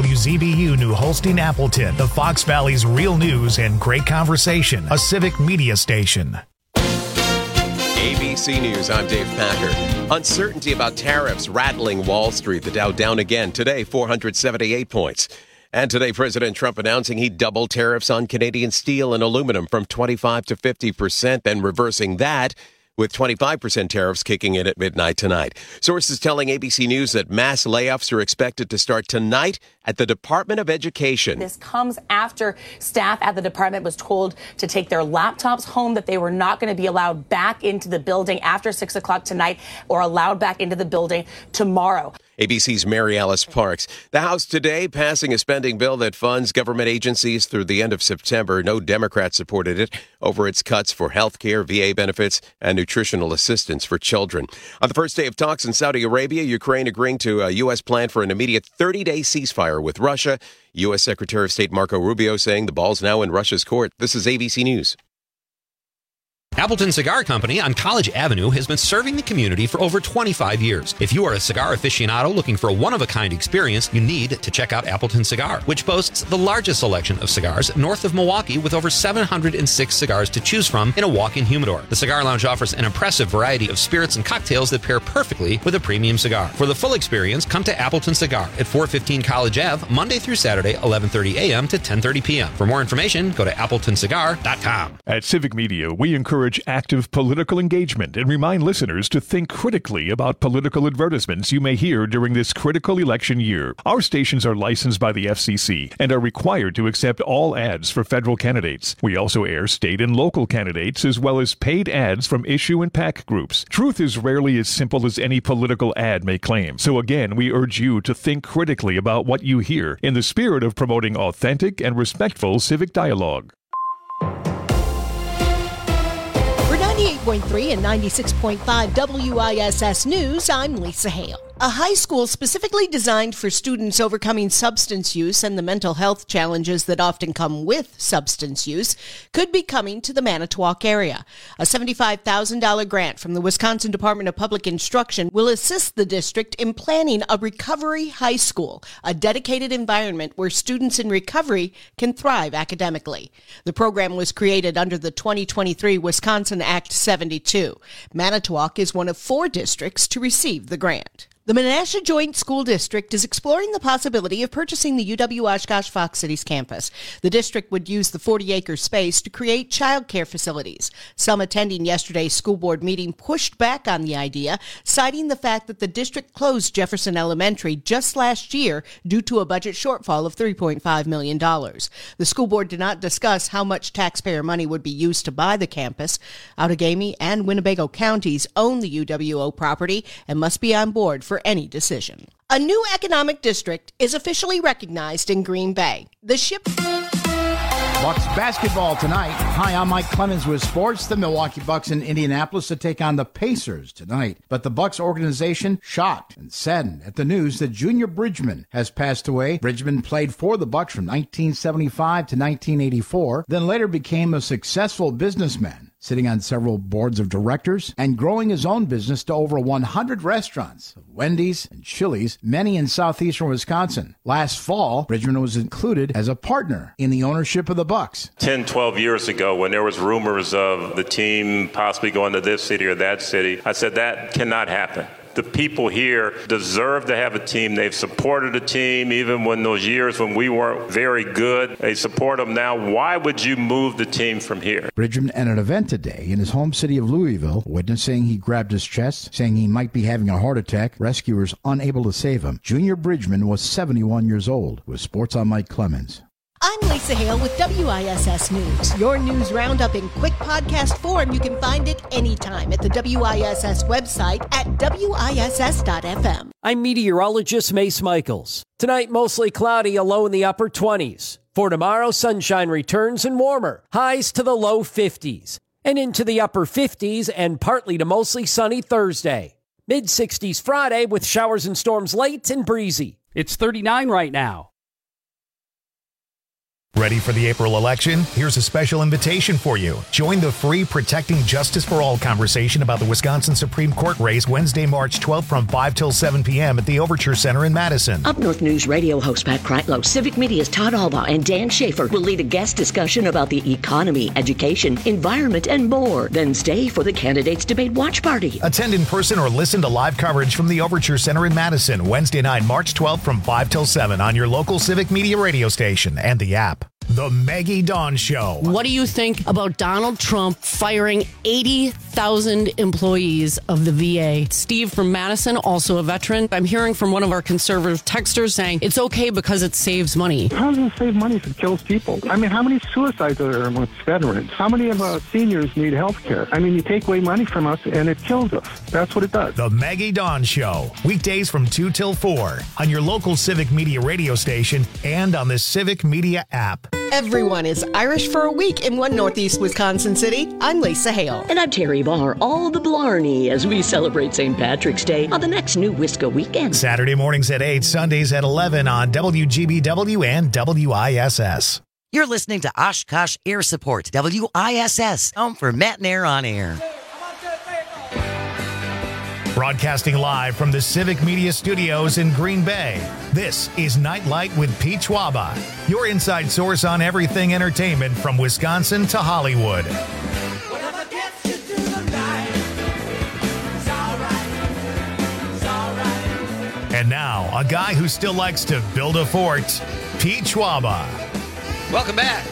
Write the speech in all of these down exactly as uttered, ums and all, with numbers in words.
W Z B U New Holstein Appleton, the Fox Valley's real news and great conversation, a civic media station. A B C News, I'm Dave Packer. Uncertainty about tariffs rattling Wall Street. The Dow down again today, four hundred seventy-eight points. And today, President Trump announcing he'd double tariffs on Canadian steel and aluminum from twenty-five to fifty percent, then reversing that with twenty-five percent tariffs kicking in at midnight tonight. Sources telling A B C News that mass layoffs are expected to start tonight at the Department of Education. This comes after staff at the department was told to take their laptops home, that they were not going to be allowed back into the building after six o'clock tonight or allowed back into the building tomorrow. A B C's Mary Alice Parks. The House today passing a spending bill that funds government agencies through the end of September. No Democrats supported it over its cuts for health care, V A benefits, and nutritional assistance for children. On the first day of talks in Saudi Arabia, Ukraine agreeing to a U S plan for an immediate thirty-day ceasefire with Russia. U S Secretary of State Marco Rubio saying the ball's now in Russia's court. This is A B C News. Appleton Cigar Company on College Avenue has been serving the community for over twenty-five years. If you are a cigar aficionado looking for a one-of-a-kind experience, you need to check out Appleton Cigar, which boasts the largest selection of cigars north of Milwaukee with over seven hundred six cigars to choose from in a walk-in humidor. The Cigar Lounge offers an impressive variety of spirits and cocktails that pair perfectly with a premium cigar. For the full experience, come to Appleton Cigar at four fifteen College Avenue, Monday through Saturday, eleven thirty a.m. to ten thirty p.m. For more information, go to appleton cigar dot com. At Civic Media, we encourage active political engagement and remind listeners to think critically about political advertisements you may hear during this critical election year. Our stations are licensed by the F C C and are required to accept all ads for federal candidates. We also air state and local candidates as well as paid ads from issue and PAC groups. Truth is rarely as simple as any political ad may claim. So again, we urge you to think critically about what you hear in the spirit of promoting authentic and respectful civic dialogue. ninety-eight point three and ninety-six point five W I S S News, I'm Lisa Hale. A high school specifically designed for students overcoming substance use and the mental health challenges that often come with substance use could be coming to the Manitowoc area. A seventy-five thousand dollars grant from the Wisconsin Department of Public Instruction will assist the district in planning a recovery high school, a dedicated environment where students in recovery can thrive academically. The program was created under the twenty twenty-three Wisconsin Act seventy-two. Manitowoc is one of four districts to receive the grant. The Menasha Joint School District is exploring the possibility of purchasing the U W-Oshkosh Fox Cities campus. The district would use the forty-acre space to create child care facilities. Some attending yesterday's school board meeting pushed back on the idea, citing the fact that the district closed Jefferson Elementary just last year due to a budget shortfall of three point five million dollars. The school board did not discuss how much taxpayer money would be used to buy the campus. Outagamie and Winnebago counties own the U W O property and must be on board for any decision. A new economic district is officially recognized in Green Bay. The ship... Bucks basketball tonight. Hi, I'm Mike Clemens with sports. The Milwaukee Bucks in Indianapolis to take on the Pacers tonight. But the Bucks organization shocked and saddened at the news that Junior Bridgman has passed away. Bridgman played for the Bucks from nineteen seventy-five to nineteen eighty-four, then later became a successful businessman, sitting on several boards of directors and growing his own business to over one hundred restaurants, Wendy's and Chili's, many in southeastern Wisconsin. Last fall, Bridgman was included as a partner in the ownership of the Bucks. ten, twelve years ago, when there was rumors of the team possibly going to this city or that city, I said that cannot happen. The people here deserve to have a team. They've supported a team even when those years when we weren't very good. They support them now. Why would you move the team from here? Bridgman at an event today in his home city of Louisville, witness saying he grabbed his chest, saying he might be having a heart attack. Rescuers unable to save him. Junior Bridgman was seventy-one years old. With Sports on Mike Clemens. I'm Lisa Hale with W I S S News. Your news roundup in quick podcast form. You can find it anytime at the W I S S website at W I S S dot F M. I'm meteorologist Mace Michaels. Tonight, mostly cloudy, a low in the upper twenties. For tomorrow, sunshine returns and warmer. Highs to the low fifties. And into the upper fifties and partly to mostly sunny Thursday. mid-sixties Friday with showers and storms late and breezy. It's thirty-nine right now. Ready for the April election? Here's a special invitation for you. Join the free Protecting Justice for All conversation about the Wisconsin Supreme Court race Wednesday, March twelfth from five till seven p.m. at the Overture Center in Madison. Up North News radio host Pat Kreitlow, Civic Media's Todd Albaugh, and Dan Schaefer will lead a guest discussion about the economy, education, environment, and more. Then stay for the Candidates Debate Watch Party. Attend in person or listen to live coverage from the Overture Center in Madison, Wednesday night, March twelfth from five till seven on your local Civic Media radio station and the app. The Maggie Dawn Show. What do you think about Donald Trump firing eighty thousand employees of the V A? Steve from Madison, also a veteran. I'm hearing from one of our conservative texters saying it's okay because it saves money. How does it save money if it kills people? I mean, how many suicides are there amongst veterans? How many of us seniors need health care? I mean, you take away money from us and it kills us. That's what it does. The Maggie Dawn Show. Weekdays from two till four on your local Civic Media radio station and on the Civic Media app. Everyone is Irish for a week in one Northeast Wisconsin city. I'm Lisa Hale. And I'm Terry Barr, all the Blarney, as we celebrate Saint Patrick's Day on the next New Wisco weekend. Saturday mornings at eight, Sundays at eleven on W G B W and W I S S. You're listening to Oshkosh Air Support, W I S S, home for Matt and Air on Air. Broadcasting live from the Civic Media Studios in Green Bay, this is Nightlight with Pete Schwaba, your inside source on everything entertainment from Wisconsin to Hollywood. And now, a guy who still likes to build a fort, Pete Schwaba. Welcome back.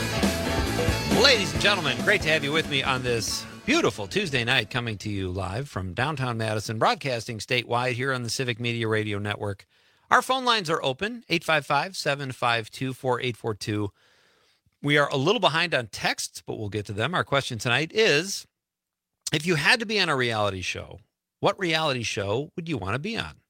Ladies and gentlemen, great to have you with me on this beautiful Tuesday night, coming to you live from downtown Madison, broadcasting statewide here on the Civic Media Radio Network. Our phone lines are open, eight five five, seven five two, four eight four two. We are a little behind on texts, but we'll get to them. Our question tonight is, if you had to be on a reality show, what reality show would you want to be on?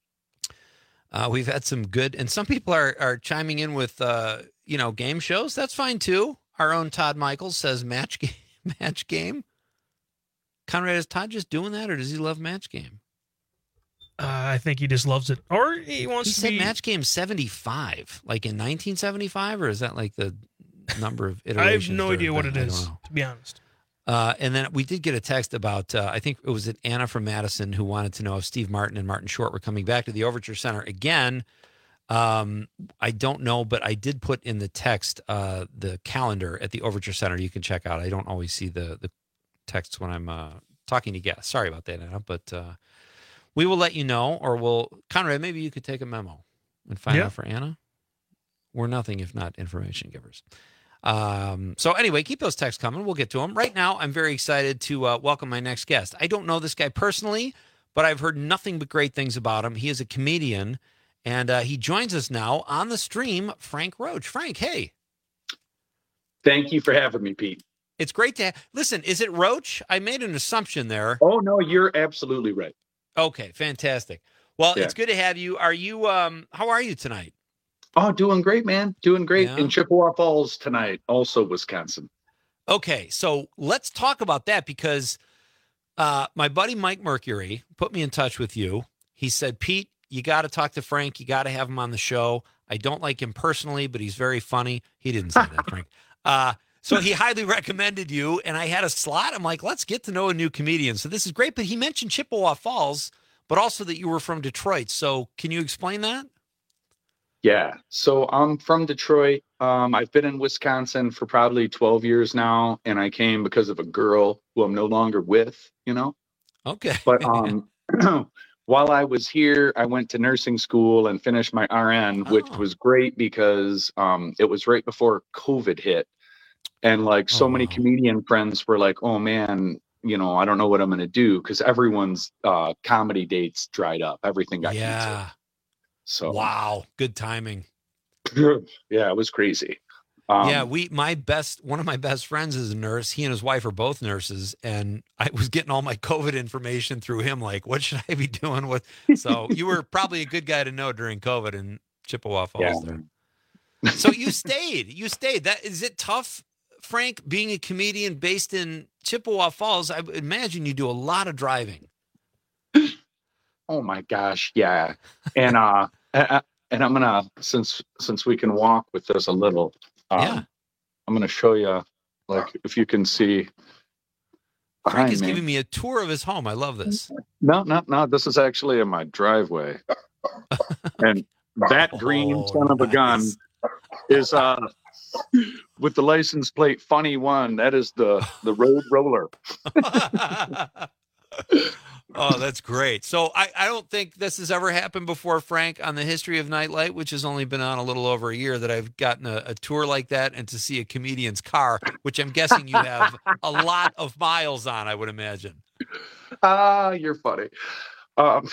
Uh, we've had some good, and some people are, are chiming in with, uh, you know, game shows. That's fine, too. Our own Todd Michaels says match game. Match game. Conrad, is Todd just doing that, or does he love Match Game? Uh, I think he just loves it. Or he wants he to said be... Match Game seventy-five, like in nineteen seventy-five, or is that like the number of iterations? I have no idea what been? it is, to be honest. Uh, and then we did get a text about, uh, I think it was it Anna from Madison, who wanted to know if Steve Martin and Martin Short were coming back to the Overture Center again. Um, I don't know, but I did put in the text uh, the calendar at the Overture Center. You can check out. I don't always see the the texts when I'm uh, talking to guests. Sorry about that, Anna, but uh, we will let you know, or we'll, Conrad, maybe you could take a memo and find yeah. out for Anna. We're nothing if not information givers. Um, so anyway, keep those texts coming. We'll get to them. Right now, I'm very excited to uh, welcome my next guest. I don't know this guy personally, but I've heard nothing but great things about him. He is a comedian. And uh, he joins us now on the stream, Frank Roach. Frank, hey. Thank you for having me, Pete. It's great to have. Listen, is it Roach? I made an assumption there. Oh, no, you're absolutely right. Okay, fantastic. Well, yeah. It's good to have you. Are you, um, how are you tonight? Oh, doing great, man. Doing great. Yeah. In Chippewa Falls tonight, also Wisconsin. Okay, so let's talk about that because uh, my buddy Mike Mercury put me in touch with you. He said, Pete, you got to talk to Frank. You got to have him on the show. I don't like him personally, but he's very funny. He didn't say that, Frank. Uh, so he highly recommended you, and I had a slot. I'm like, let's get to know a new comedian. So this is great. But he mentioned Chippewa Falls, but also that you were from Detroit. So can you explain that? Yeah. So I'm from Detroit. Um, I've been in Wisconsin for probably twelve years now, and I came because of a girl who I'm no longer with, you know? Okay. But um. While I was here, I went to nursing school and finished my R N, oh. which was great because um, it was right before COVID hit. And like so oh, many wow. comedian friends were like, oh, man, you know, I don't know what I'm going to do because everyone's uh, comedy dates dried up. Everything got yeah. canceled. So wow. Good timing. Yeah, it was crazy. Um, yeah, we, my best, one of my best friends is a nurse. He and his wife are both nurses. And I was getting all my COVID information through him. Like, what should I be doing with? So you were probably a good guy to know during COVID in Chippewa Falls yeah. there. So you stayed, you stayed. That, is it tough, Frank, being a comedian based in Chippewa Falls? I imagine you do a lot of driving. Oh my gosh. Yeah. And, uh, and I'm going to, since, since we can walk with this a little, Um, Yeah. I'm going to show you, like, if you can see. Frank is me. giving me a tour of his home. I love this. No, no, no. This is actually in my driveway. And that green Oh, son of a gun nice. is uh with the license plate funny one. That is the the road roller. Oh, that's great. So I, I don't think this has ever happened before, Frank, on the history of Nightlight, which has only been on a little over a year, that I've gotten a, a tour like that and to see a comedian's car, which I'm guessing you have a lot of miles on, I would imagine. Ah, you're funny. Um,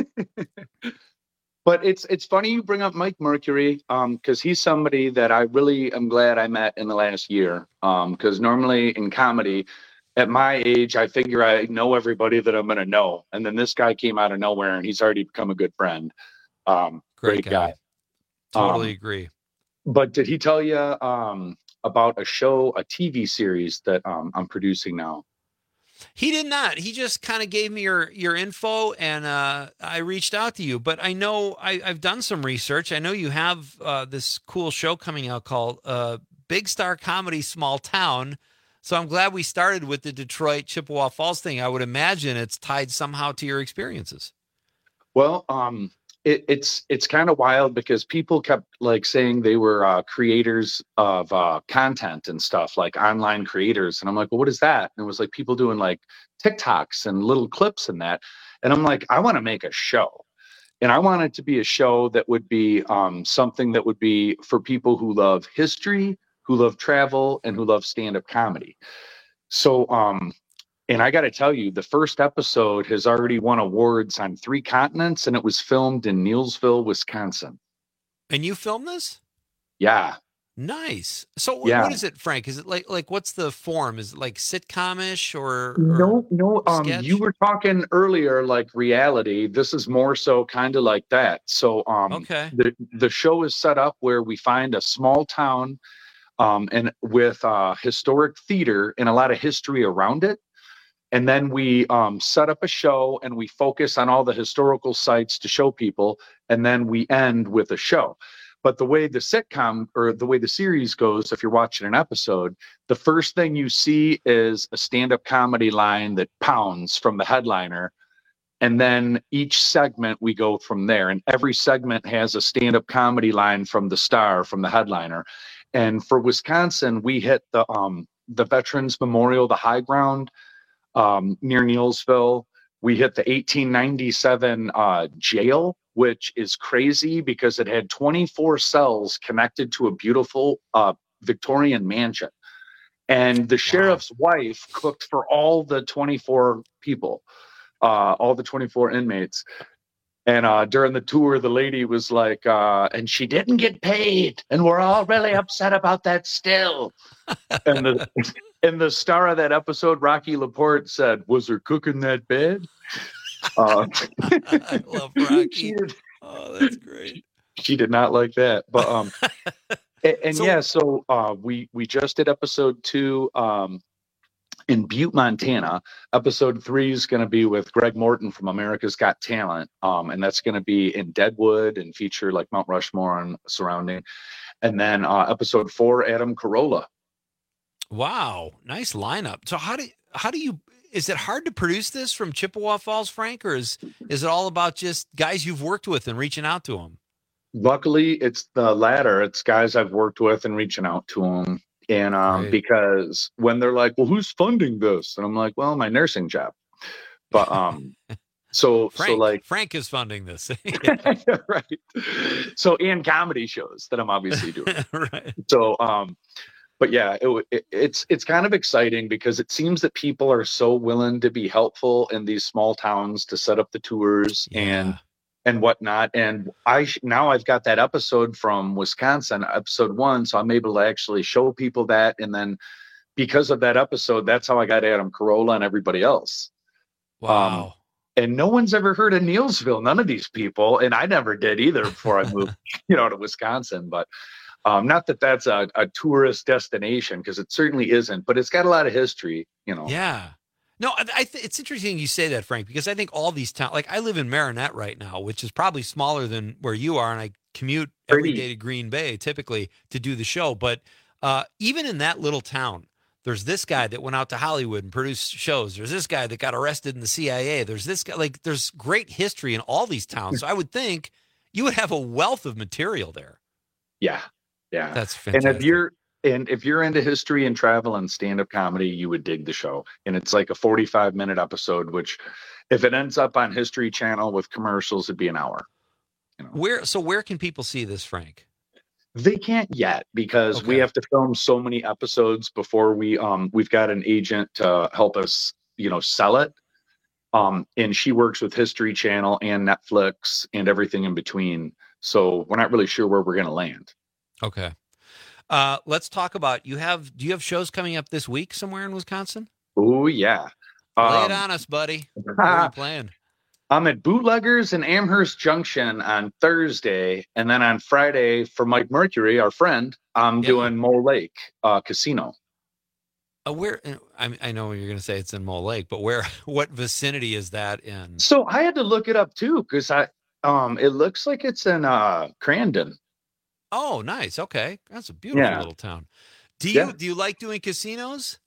but it's it's funny you bring up Mike Mercury, um, because he's somebody that I really am glad I met in the last year. Um, because normally in comedy, at my age, I figure I know everybody that I'm going to know. And then this guy came out of nowhere and he's already become a good friend. Um, Great great, guy. guy. Totally Um, agree. But did he tell you um, about a show, a T V series that um, I'm producing now? He did not. He just kind of gave me your your info, and uh, I reached out to you. But I know I, I've done some research. I know you have uh, this cool show coming out called uh, Big Star Comedy Small Town. So I'm glad we started with the Detroit Chippewa Falls thing. I would imagine it's tied somehow to your experiences. Well, um, it, it's it's kind of wild because people kept like saying they were uh, creators of uh, content and stuff, like online creators, and I'm like, well, what is that? And it was like people doing like TikToks and little clips and that, and I'm like, I want to make a show, and I want it to be a show that would be um, something that would be for people who love history, who love travel, and who love stand-up comedy. So, um, and I got to tell you, the first episode has already won awards on three continents, and it was filmed in Neillsville, Wisconsin. And you filmed this? Yeah. Nice. So Yeah. what is it, Frank? Is it like like what's the form? Is it like sitcom-ish or, or No, no. Um, sketch? you were talking earlier, like reality. This is more so kind of like that. So, um, Okay. the the show is set up where we find a small town, um, and with uh, historic theater and a lot of history around it. And then we um, set up a show and we focus on all the historical sites to show people. And then we end with a show. But the way the sitcom or the way the series goes, if you're watching an episode, the first thing you see is a stand-up comedy line that pounds from the headliner. And then each segment we go from there. And every segment has a stand-up comedy line from the star, from the headliner. And for Wisconsin, we hit the um, the Veterans Memorial, the high ground, um, near Neillsville. We hit the eighteen ninety-seven uh, jail, which is crazy because it had twenty-four cells connected to a beautiful uh, Victorian mansion. And the sheriff's wife cooked for all the twenty-four people, uh, all the twenty-four inmates. And uh, during the tour, the lady was like, uh, and she didn't get paid. And we're all really upset about that still. And the and the star of that episode, Rocky Laporte, said, was her cooking that bad? Uh, I love Rocky. she, did, Oh, that's great. she did not like that. But um, and, and So- yeah, so uh, we we just did episode two um, in Butte, Montana. Episode three is going to be with Greg Morton from America's Got Talent, um, and that's going to be in Deadwood and feature like Mount Rushmore and surrounding. And then uh, episode four, Adam Carolla. Wow, nice lineup. So how do how do you is it hard to produce this from Chippewa Falls, Frank, or is is it all about just guys you've worked with and reaching out to them? Luckily, it's the latter. It's guys I've worked with and reaching out to them. And um, Right. because when they're like, well, who's funding this? And I'm like, well, my nursing job. But um, so, Frank, so like, Frank is funding this. right. So, and comedy shows that I'm obviously doing. Right. So, um, but yeah, it, it, it's it's kind of exciting because it seems that people are so willing to be helpful in these small towns to set up the tours and Yeah. and whatnot. And I sh- now I've got that episode from Wisconsin, episode one, so I'm able to actually show people that. And then because of that episode, that's how I got Adam Carolla and everybody else. Wow. Um, and no one's ever heard of Neillsville, none of these people, and I never did either before I moved, you know, to Wisconsin. But um, not that that's a, a tourist destination, because it certainly isn't, but it's got a lot of history, you know. Yeah. No, I, I th- it's interesting you say that, Frank, because I think all these towns, like I live in Marinette right now, which is probably smaller than where you are, and I commute Pretty. every day to Green Bay typically to do the show. But uh, even in that little town, there's this guy that went out to Hollywood and produced shows. There's this guy that got arrested in the C I A. There's this guy, like, there's great history in all these towns. So I would think you would have a wealth of material there. Yeah. Yeah. That's fantastic. And if you're, and if you're into history and travel and stand-up comedy, you would dig the show. And it's like a forty-five minute episode, which if it ends up on History Channel with commercials, it'd be an hour. You know? Where, so where can people see this, Frank? They can't yet because Okay. we have to film so many episodes before we um we've got an agent to help us, you know, sell it. Um and she works with History Channel and Netflix and everything in between. So we're not really sure where we're going to land. Okay. Uh, let's talk about, you have, do you have shows coming up this week somewhere in Wisconsin? Oh yeah. Lay it Um, on us, buddy. Where are you playing? I'm at Bootleggers in Amherst Junction on Thursday, and then on Friday for Mike Mercury, our friend, I'm Yeah. doing Mole Lake uh, Casino. Uh, where, I, I know you're going to say it's in Mole Lake, but where, what vicinity is that in? So I had to look it up too because I um it looks like it's in uh Crandon. Oh, nice. Okay. That's a beautiful Yeah. little town. Do you, Yeah. do you like doing casinos?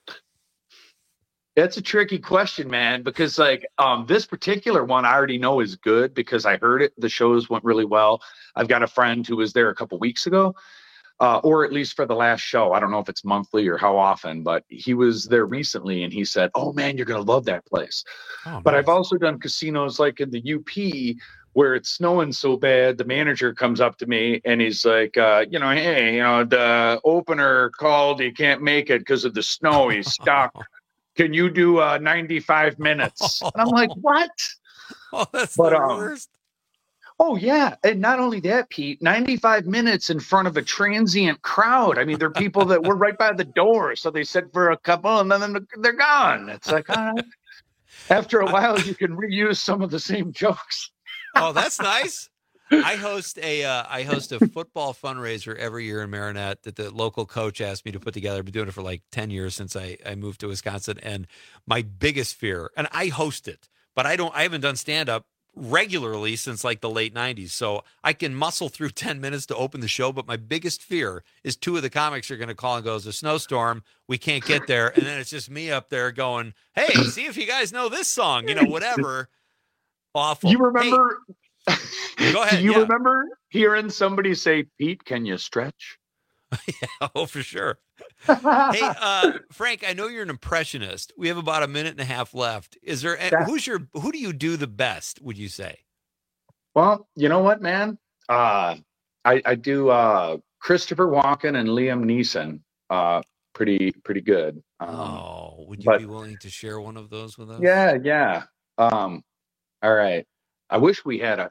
That's a tricky question, man, because like um this particular one I already know is good because I heard it. The shows went really well. I've got a friend who was there a couple weeks ago, uh, or at least for the last show. I don't know if it's monthly or how often, but he was there recently and he said, "Oh man, you're gonna love that place." Oh, But nice. I've also done casinos like in the U P where it's snowing so bad. The manager comes up to me and he's like, uh, you know, hey, you know, the opener called. He can't make it because of the snow. He's stuck. Can you do uh, ninety-five minutes? And I'm like, what? Oh, that's But, the um, worst. Oh, yeah. And not only that, Pete, ninety-five minutes in front of a transient crowd. I mean, they're people that were right by the door. So they sit for a couple and then they're gone. It's like, all right. After a while, you can reuse some of the same jokes. Oh, that's nice. I host a uh, I host a football fundraiser every year in Marinette that the local coach asked me to put together. I've been doing it for like ten years since I, I moved to Wisconsin. And my biggest fear, and I host it, but I don't I haven't done stand-up regularly since like the late nineties. So I can muscle through ten minutes to open the show. But my biggest fear is two of the comics are going to call and go, "There's a snowstorm. We can't get there." And then it's just me up there going, "Hey, see if you guys know this song," you know, whatever. Awful. You remember? Hey, go ahead. Do you yeah. remember hearing somebody say, "Pete, can you stretch?" Yeah, oh, for sure. Hey, uh, Frank, I know you're an impressionist. We have about a minute and a half left. Is there Yeah. who's your who do you do the best? Would you say? Well, you know what, man? Uh, I, I do uh, Christopher Walken and Liam Neeson. Uh, pretty pretty good. Um, Oh, would you but- be willing to share one of those with us? yeah, yeah. Um, all right. I wish we had a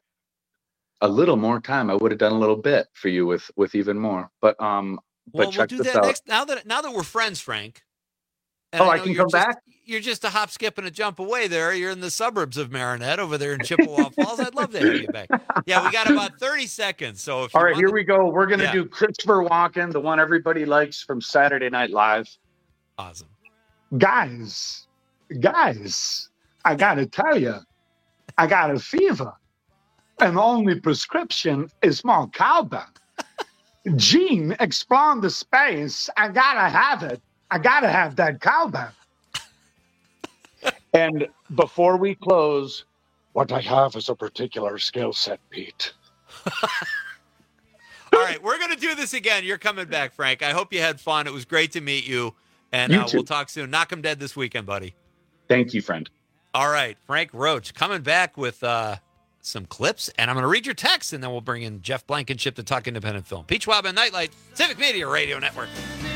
a little more time. I would have done a little bit for you with with even more. But um, but Well, we'll check do this that out. next. Now that now that we're friends, Frank. and Oh, I know can you're come just- back? You're just a hop, skip, and a jump away there. You're in the suburbs of Marinette over there in Chippewa Falls. I'd love to have you back. Yeah, we got about thirty seconds. So if you All right, want here to- we go. We're gonna Yeah. do Christopher Walken, the one everybody likes from Saturday Night Live. Awesome. Guys, guys, I gotta tell you, I got a fever. And the only prescription is more cowbell. Gene exploring the space. I gotta have it. I gotta have that cowbell. And before we close, What I have is a particular skill set, Pete. All right, we're going to do this again. You're coming back, Frank. I hope you had fun. It was great to meet you. And You uh, too. we'll talk soon. Knock 'em dead this weekend, buddy. thank you, friend. All right, Frank Roach coming back with uh, some clips. And I'm going to read your text, and then we'll bring in Jeff Blankenship to talk independent film. Pete Schwab and Nightlight, Civic Media Radio Network.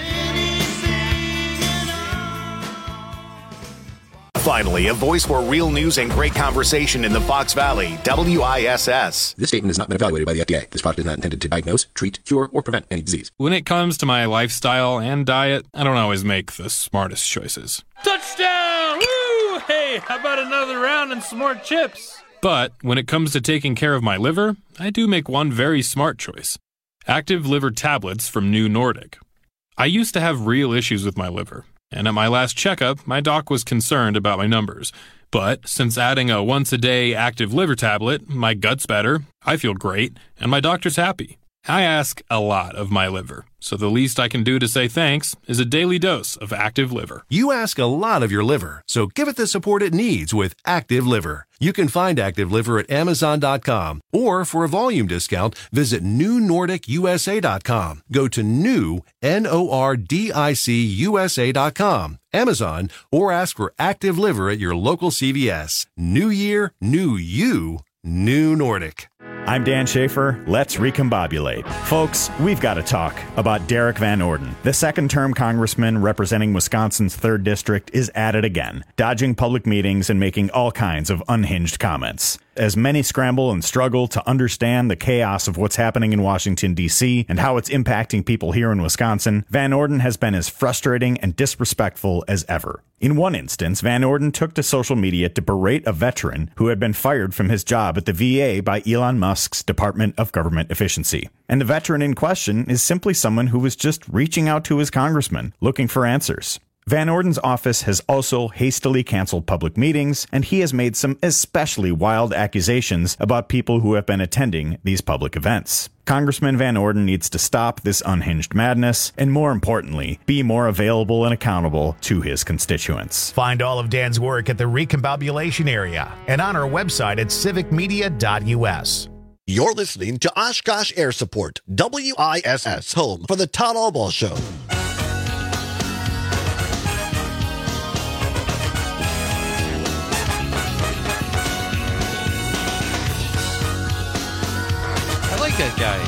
Finally, a voice for real news and great conversation in the Fox Valley, W I S S. This statement has not been evaluated by the F D A. This product is not intended to diagnose, treat, cure, or prevent any disease. When it comes to my lifestyle and diet, I don't always make the smartest choices. Touchdown! Woo! Hey, how about another round and some more chips? But when it comes to taking care of my liver, I do make one very smart choice. Active liver tablets from New Nordic. I used to have real issues with my liver, and at my last checkup, my doc was concerned about my numbers, But since adding a once-a-day active liver tablet, my gut's better, I feel great, and my doctor's happy. I ask a lot of my liver, so the least I can do to say thanks is a daily dose of Active Liver. You ask a lot of your liver, so give it the support it needs with Active Liver. You can find Active Liver at Amazon dot com, or for a volume discount, visit New Nordic U S A dot com. Go to new, N O R D I C U S A dot com, Amazon, or ask for Active Liver at your local C V S. New year, new you, New Nordic. I'm Dan Schaefer. Let's recombobulate. Folks, we've got to talk about Derek Van Orden. The second-term congressman representing Wisconsin's third District is at it again, dodging public meetings and making all kinds of unhinged comments. As many scramble and struggle to understand the chaos of what's happening in Washington, D C and how it's impacting people here in Wisconsin, Van Orden has been as frustrating and disrespectful as ever. In one instance, Van Orden took to social media to berate a veteran who had been fired from his job at the V A by Elon Musk's Department of Government Efficiency. And the veteran in question is simply someone who was just reaching out to his congressman, looking for answers. Van Orden's office has also hastily canceled public meetings, and he has made some especially wild accusations about people who have been attending these public events. Congressman Van Orden needs to stop this unhinged madness, and more importantly, be more available and accountable to his constituents. Find all of Dan's work at the Recombobulation area and on our website at civic media dot U S. You're listening to Oshkosh Air Support, W I S S, home for the Todd Albaugh Show. That guy.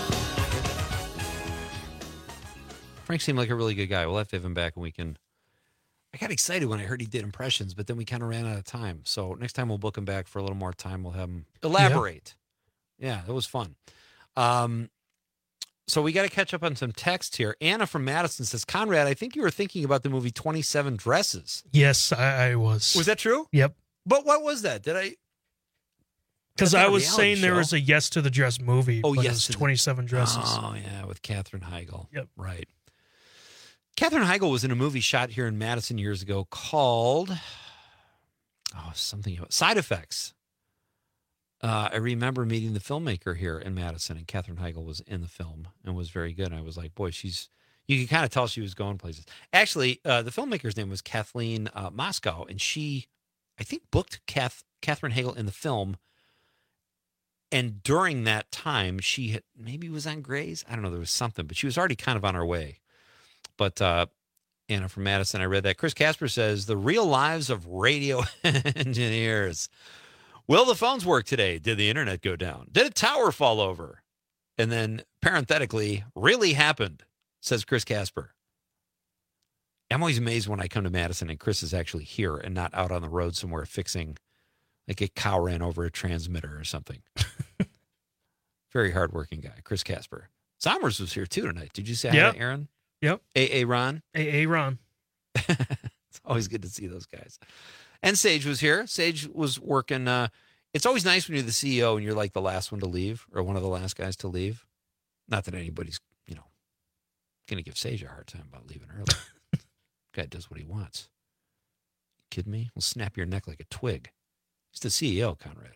Frank seemed like a really good guy. We'll have to have him back and we can. I got excited when I heard he did impressions, but then we kind of ran out of time. So next time we'll book him back for a little more time. We'll have him elaborate. Yeah, it was fun. Um, so we got to catch up on some text here. Anna from Madison says, Conrad, I think you were thinking about the movie twenty-seven Dresses. Yes, I, I was. Was that true? Yep. But what was that? Did I? Because I was saying show. There was a Yes to the Dress movie. Oh, but yes. It was twenty-seven Dresses. Oh, yeah, with Katherine Heigl. Yep. Right. Katherine Heigl was in a movie shot here in Madison years ago called, oh, something, Side Effects. Uh, I remember meeting the filmmaker here in Madison, and Katherine Heigl was in the film and was very good. And I was like, boy, she's, you can kind of tell she was going places. Actually, uh, the filmmaker's name was Kathleen uh, Moscow, and she, I think, booked Kath, Katherine Heigl in the film. And during that time, she had, maybe was on Grey's. I don't know. There was something, but she was already kind of on her way. But uh, Anna from Madison, I read that. Chris Casper says, the real lives of radio engineers. Will the phones work today? Did the internet go down? Did a tower fall over? And then parenthetically, really happened, says Chris Casper. I'm always amazed when I come to Madison and Chris is actually here and not out on the road somewhere fixing, like a cow ran over a transmitter or something. Very hardworking guy, Chris Casper. Somers was here too tonight. Did you say yep. hi to Aaron? Yep. A A Ron? A A Ron. It's always good to see those guys. And Sage was here. Sage was working. Uh, it's always nice when you're the C E O and you're like the last one to leave or one of the last guys to leave. Not that anybody's, you know, going to give Sage a hard time about leaving early. Guy does what he wants. You kidding me? We'll snap your neck like a twig. He's the C E O, Conrad.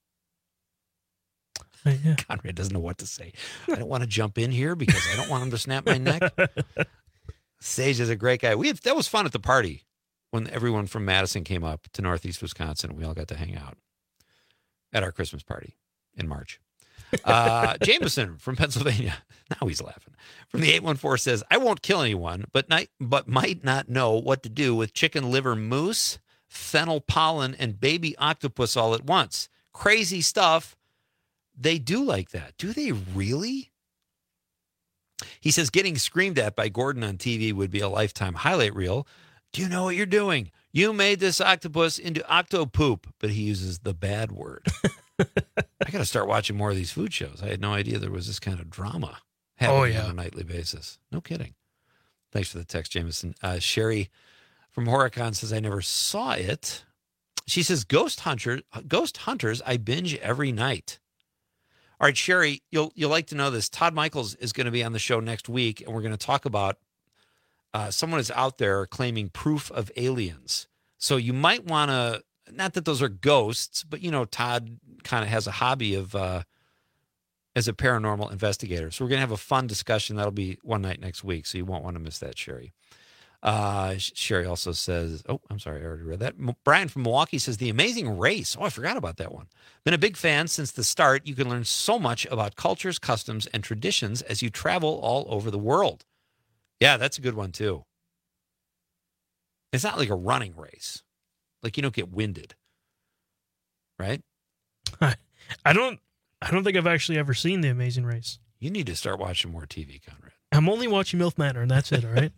Yeah. Conrad doesn't know what to say. I don't want to jump in here because I don't want him to snap my neck. Sage is a great guy. We had, that was fun at the party when everyone from Madison came up to Northeast Wisconsin. We all got to hang out at our Christmas party in March. Uh, Jameson from Pennsylvania. Now he's laughing. From the eight one four says, I won't kill anyone, but, not, but might not know what to do with chicken liver mousse, fennel pollen, and baby octopus all at once. Crazy stuff. They do like that. Do they really? He says getting screamed at by Gordon on T V would be a lifetime highlight reel. Do you know what you're doing? You made this octopus into octopoop, but he uses the bad word. I got to start watching more of these food shows. I had no idea there was this kind of drama happening oh, yeah. on a nightly basis. No kidding. Thanks for the text, Jameson. Uh, Sherry from Horicon says, I never saw it. She says, Ghost Hunter, Ghost Hunters, I binge every night. All right, Sherry, you'll you'll like to know this. Todd Michaels is going to be on the show next week, and we're going to talk about uh, someone is out there claiming proof of aliens. So you might want to not that those are ghosts, but, you know, Todd kind of has a hobby of, uh, as a paranormal investigator. So we're going to have a fun discussion. That'll be one night next week, so you won't want to miss that, Sherry. Uh, Sherry also says, oh, I'm sorry, I already read that. M- Brian from Milwaukee says, The Amazing Race. Oh, I forgot about that one. Been a big fan since the start. You can learn so much about cultures, customs, and traditions as you travel all over the world. Yeah, that's a good one, too. It's not like a running race. Like, you don't get winded. Right? I don't I don't think I've actually ever seen The Amazing Race. You need to start watching more T V, Conrad. I'm only watching MILF Manor, and that's it, all right?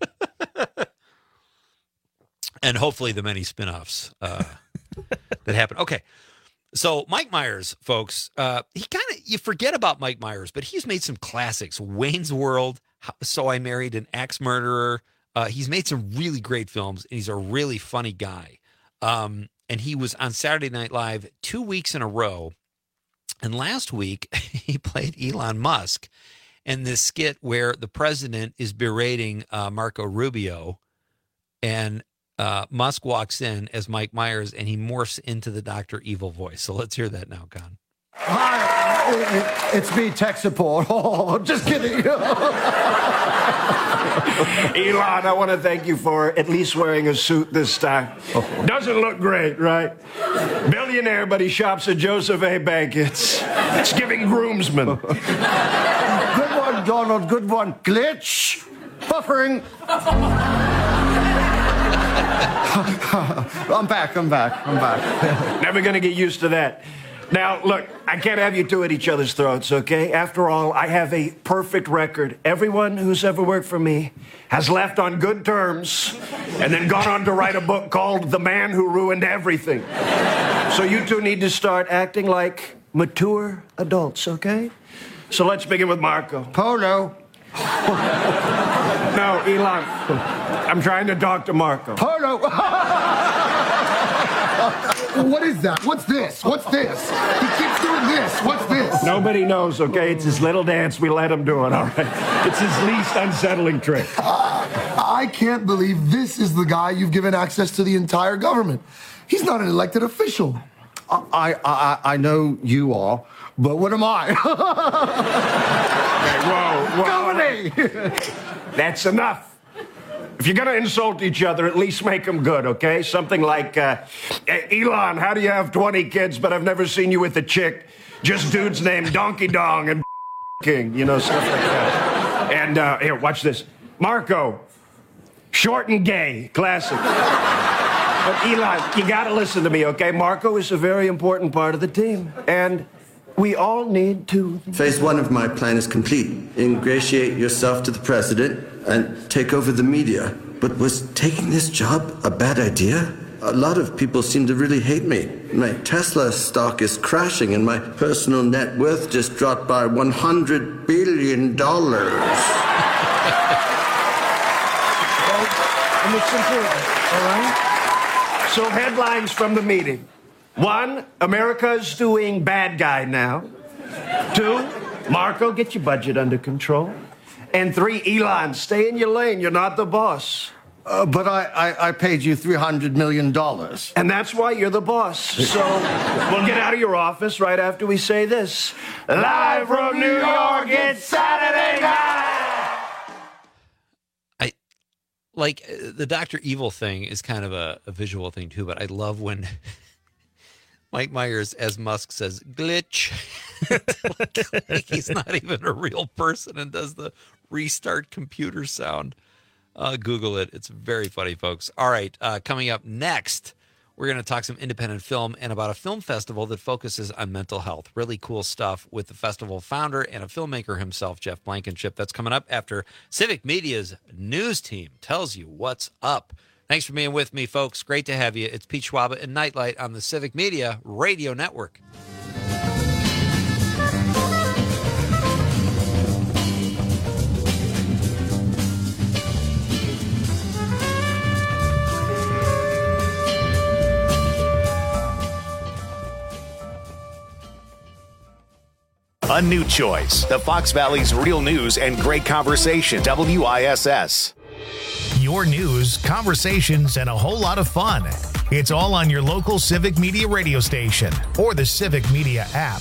And hopefully the many spinoffs uh, that happen. Okay. So Mike Myers, folks, uh, he kind of, you forget about Mike Myers, but he's made some classics. Wayne's World, So I Married an Axe Murderer. Uh, he's made some really great films, and he's a really funny guy. Um, and he was on Saturday Night Live two weeks in a row. And last week, he played Elon Musk in this skit where the president is berating uh, Marco Rubio, and uh, Musk walks in as Mike Myers, and he morphs into the Doctor Evil voice. So let's hear that now, Con. Hi, it's me, tech support. Oh, just kidding. Elon, I want to thank you for at least wearing a suit this time. Doesn't look great, right? Billionaire, but he shops at Joseph A. Bankett's. It's giving groomsmen. Good one, Donald. Good one. Glitch. Buffering. I'm back. I'm back. I'm back. Never going to get used to that. Now, look, I can't have you two at each other's throats, okay? After all, I have a perfect record. Everyone who's ever worked for me has left on good terms and then gone on to write a book called The Man Who Ruined Everything. So you two need to start acting like mature adults, okay? So let's begin with Marco. Polo. No, Elon. I'm trying to talk to Marco. Polo. What is that? What's this? What's this? He keeps doing this. What's this? Nobody knows, okay? It's his little dance. We let him do it, all right? It's his least unsettling trick. Uh, I can't believe this is the guy you've given access to the entire government. He's not an elected official. I I, I know you are, but what am I? Okay, whoa, whoa. Governor! That's enough. If you're going to insult each other, at least make them good, okay? Something like, uh, Elon, how do you have twenty kids, but I've never seen you with a chick? Just dudes named Donkey Dong and King, you know, stuff like that. And, uh, here, watch this. Marco, short and gay, classic. But Elon, you got to listen to me, okay? Marco is a very important part of the team, and we all need to... Phase one of my plan is complete. Ingratiate yourself to the president and take over the media. But was taking this job a bad idea? A lot of people seem to really hate me. My Tesla stock is crashing and my personal net worth just dropped by one hundred billion dollars. Well, and it's important, all right? So headlines from the meeting. One, America's doing bad guy now. Two, Marco, get your budget under control. And three, Elon, stay in your lane. You're not the boss. Uh, but I, I, I paid you three hundred million dollars. And that's why you're the boss. So we'll get out of your office right after we say this. Live from New York, it's Saturday night! I like uh, the Doctor Evil thing is kind of a, a visual thing, too, but I love when Mike Myers, as Musk says, glitch. Like he's not even a real person and does the restart computer sound. Uh, Google it. It's very funny, folks. All right. Uh, coming up next, we're going to talk some independent film and about a film festival that focuses on mental health. Really cool stuff with the festival founder and a filmmaker himself, Jeff Blankenship. That's coming up after Civic Media's news team tells you what's up. Thanks for being with me, folks. Great to have you. It's Pete Schwaba and Nightlight on the Civic Media Radio Network. A new choice. The Fox Valley's real news and great conversation. W I S S. your news, conversations, and a whole lot of fun. It's all on your local Civic Media radio station or the Civic Media app.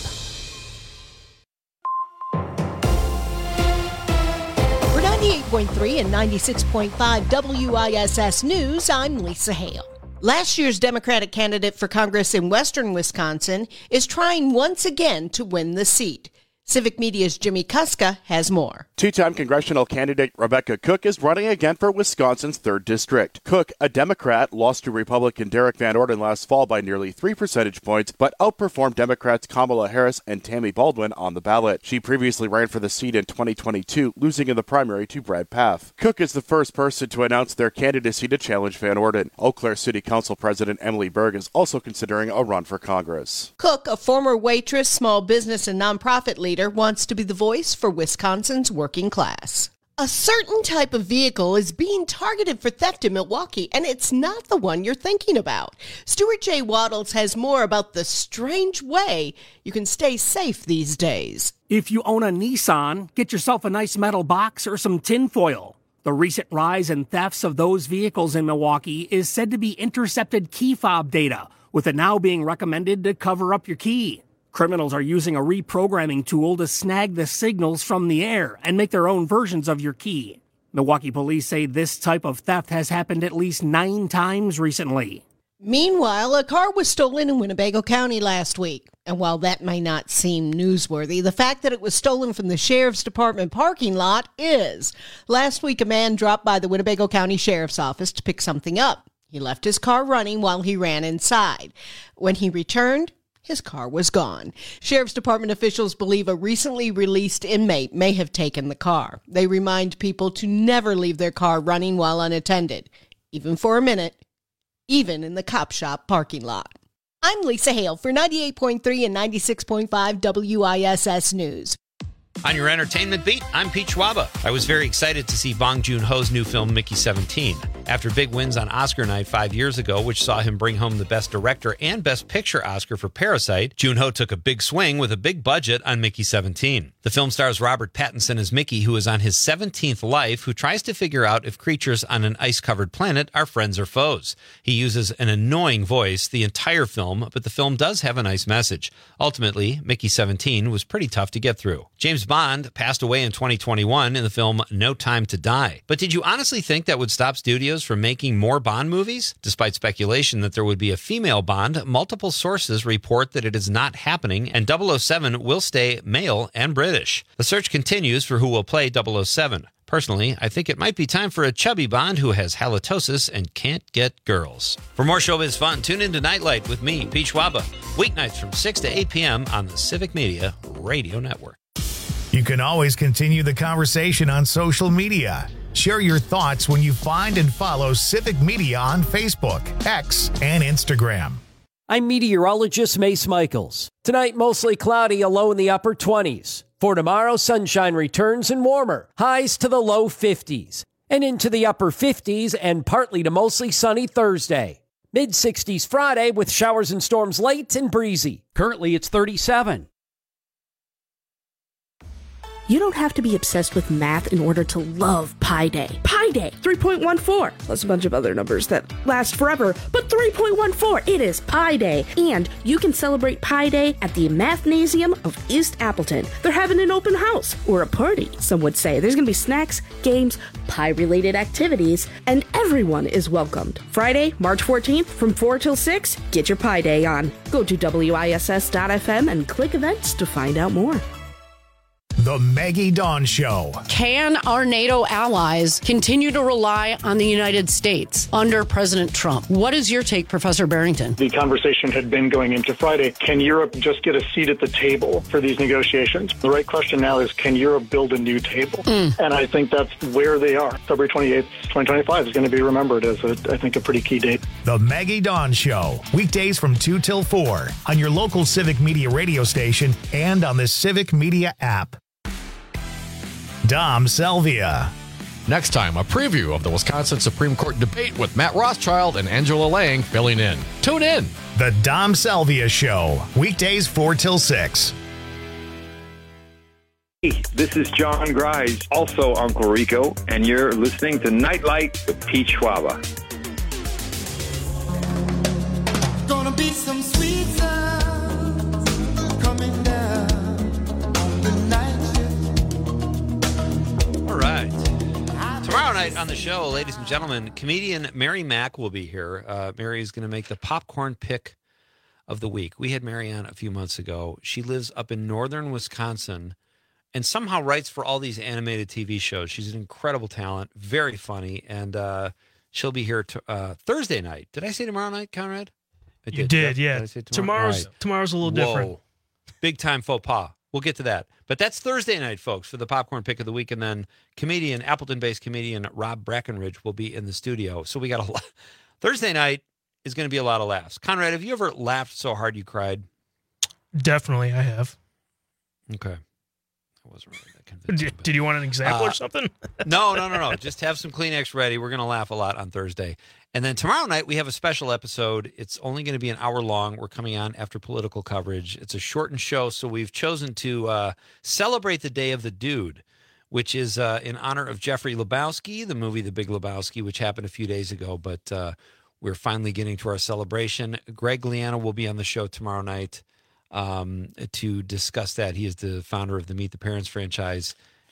For ninety-eight point three and ninety-six point five W I S S News, I'm Lisa Hale. Last year's Democratic candidate for Congress in western Wisconsin is trying once again to win the seat. Civic Media's Jimmy Kuska has more. Two-time congressional candidate Rebecca Cook is running again for Wisconsin's third District. Cook, a Democrat, lost to Republican Derek Van Orden last fall by nearly three percentage points, but outperformed Democrats Kamala Harris and Tammy Baldwin on the ballot. She previously ran for the seat in twenty twenty-two, losing in the primary to Brad Pfaff. Cook is the first person to announce their candidacy to challenge Van Orden. Eau Claire City Council President Emily Berg is also considering a run for Congress. Cook, a former waitress, small business, and nonprofit leader, wants to be the voice for Wisconsin's working class. A certain type of vehicle is being targeted for theft in Milwaukee, and it's not the one you're thinking about. Stuart J. Waddles has more about the strange way you can stay safe these days. If you own a Nissan, get yourself a nice metal box or some tinfoil. The recent rise in thefts of those vehicles in Milwaukee is said to be intercepted key fob data, with it now being recommended to cover up your key. Criminals are using a reprogramming tool to snag the signals from the air and make their own versions of your key. Milwaukee police say this type of theft has happened at least nine times recently. Meanwhile, a car was stolen in Winnebago County last week. And while that may not seem newsworthy, the fact that it was stolen from the Sheriff's Department parking lot is. Last week, a man dropped by the Winnebago County Sheriff's Office to pick something up. He left his car running while he ran inside. When he returned, his car was gone. Sheriff's Department officials believe a recently released inmate may have taken the car. They remind people to never leave their car running while unattended, even for a minute, even in the cop shop parking lot. I'm Lisa Hale for ninety-eight point three and ninety-six point five W I S S News. On your entertainment beat, I'm Pete Schwaba. I was very excited to see Bong Joon-ho's new film, Mickey seventeen. After big wins on Oscar night five years ago, which saw him bring home the Best Director and Best Picture Oscar for Parasite, Joon-ho took a big swing with a big budget on Mickey seventeen. The film stars Robert Pattinson as Mickey, who is on his seventeenth life, who tries to figure out if creatures on an ice-covered planet are friends or foes. He uses an annoying voice the entire film, but the film does have a nice message. Ultimately, Mickey seventeen was pretty tough to get through. James Bond passed away in twenty twenty-one in the film No Time to Die. But did you honestly think that would stop studios from making more Bond movies? Despite speculation that there would be a female Bond, multiple sources report that it is not happening, and double oh seven will stay male and British. The search continues for who will play double oh seven. Personally, I think it might be time for a chubby Bond who has halitosis and can't get girls. For more showbiz fun, tune into Nightlight with me, Pete Schwaba, weeknights from six to eight p.m. on the Civic Media Radio Network. You can always continue the conversation on social media. Share your thoughts when you find and follow Civic Media on Facebook, X, and Instagram. I'm meteorologist Mace Michaels. Tonight, mostly cloudy, a low in the upper twenties. For tomorrow, sunshine returns and warmer, highs to the low fifties. And into the upper fifties and partly to mostly sunny Thursday. Mid-sixties Friday with showers and storms late and breezy. Currently, it's thirty-seven. You don't have to be obsessed with math in order to love Pi Day. Pi Day, three point one four, plus a bunch of other numbers that last forever, but three point one four, it is Pi Day. And you can celebrate Pi Day at the Mathnasium of East Appleton. They're having an open house, or a party, some would say. There's going to be snacks, games, pie-related activities, and everyone is welcomed. Friday, March fourteenth, from four till six, get your Pi Day on. Go to W I S S dot F M and click events to find out more. The Maggie Dawn Show. Can our NATO allies continue to rely on the United States under President Trump? What is your take, Professor Barrington? The conversation had been going into Friday. Can Europe just get a seat at the table for these negotiations? The right question now is, can Europe build a new table? Mm. And I think that's where they are. February twenty-eighth, twenty twenty-five is going to be remembered as, a, I think, a pretty key date. The Maggie Dawn Show. Weekdays from two till four on your local Civic Media radio station and on the Civic Media app. Dom Salvia. Next time, a preview of the Wisconsin Supreme Court debate with Matt Rothschild and Angela Lang filling in. Tune in. The Dom Salvia Show. Weekdays four till six. Hey, this is John Grise, also Uncle Rico, and you're listening to Nightlight with Pete Schwaba. Gonna be some sweet sounds coming down on the night shift. All right. Tomorrow night on the show, ladies and gentlemen, comedian Mary Mack will be here. Uh, Mary is going to make the popcorn pick of the week. We had Mary on a few months ago. She lives up in northern Wisconsin and somehow writes for all these animated T V shows. She's an incredible talent, very funny, and uh, she'll be here t- uh, Thursday night. Did I say tomorrow night, Conrad? I You did, yeah. Did I say tomorrow? Tomorrow's Right. tomorrow's a little Whoa. different. Big time faux pas. We'll get to that. But that's Thursday night, folks, for the popcorn pick of the week. And then comedian, Appleton-based comedian Rob Brackenridge will be in the studio. So we got a lot. Thursday night is going to be a lot of laughs. Conrad, have you ever laughed so hard you cried? Definitely, I have. Okay. That wasn't really that convincing. Did, did you want an example Uh, or something? No, no, no, no. Just have some Kleenex ready. We're going to laugh a lot on Thursday. And then tomorrow night, we have a special episode. It's only going to be an hour long. We're coming on after political coverage. It's a shortened show, so we've chosen to uh, celebrate the Day of the Dude, which is uh, in honor of Jeffrey Lebowski, the movie The Big Lebowski, which happened a few days ago. But uh, we're finally getting to our celebration. Greg Liano will be on the show tomorrow night um, to discuss that. He is the founder of the Meet the Parents franchise.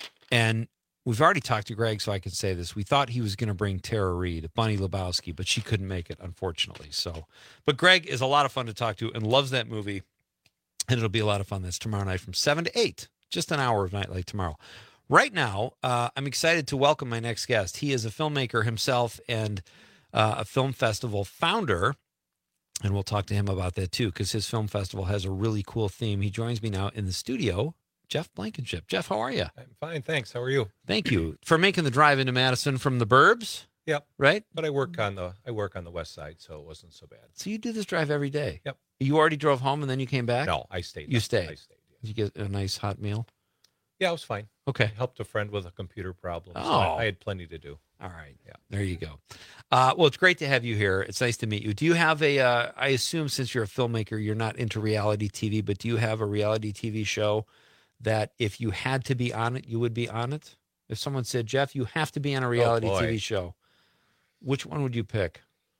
And we've already talked to Greg, so I can say this. We thought he was going to bring Tara Reid, Bunny Lebowski, but she couldn't make it, unfortunately. So, but Greg is a lot of fun to talk to and loves that movie, and it'll be a lot of fun. That's tomorrow night from seven to eight, just an hour of Nightlight tomorrow. Right now, uh, I'm excited to welcome my next guest. He is a filmmaker himself and uh, a film festival founder, and we'll talk to him about that too, because his film festival has a really cool theme. He joins me now in the studio. Jeff Blankenship. Jeff, how are you? I'm fine, thanks. How are you? Thank you for making the drive into Madison from the burbs. Yep. Right? But I work on the I work on the west side, so it wasn't so bad. So you do this drive every day? Yep. You already drove home and then you came back? No, I stayed. You stayed? I stayed. Did you get a nice hot meal? Yeah, it was fine. Okay. I helped a friend with a computer problem, so Oh. I, I had plenty to do. All right. Yeah. There you go. Uh, well, it's great to have you here. It's nice to meet you. Do you have a, uh, I assume since you're a filmmaker, you're not into reality T V, but do you have a reality T V show that if you had to be on it, you would be on it? If someone said, Jeff, you have to be on a reality boy. T V show, which one would you pick?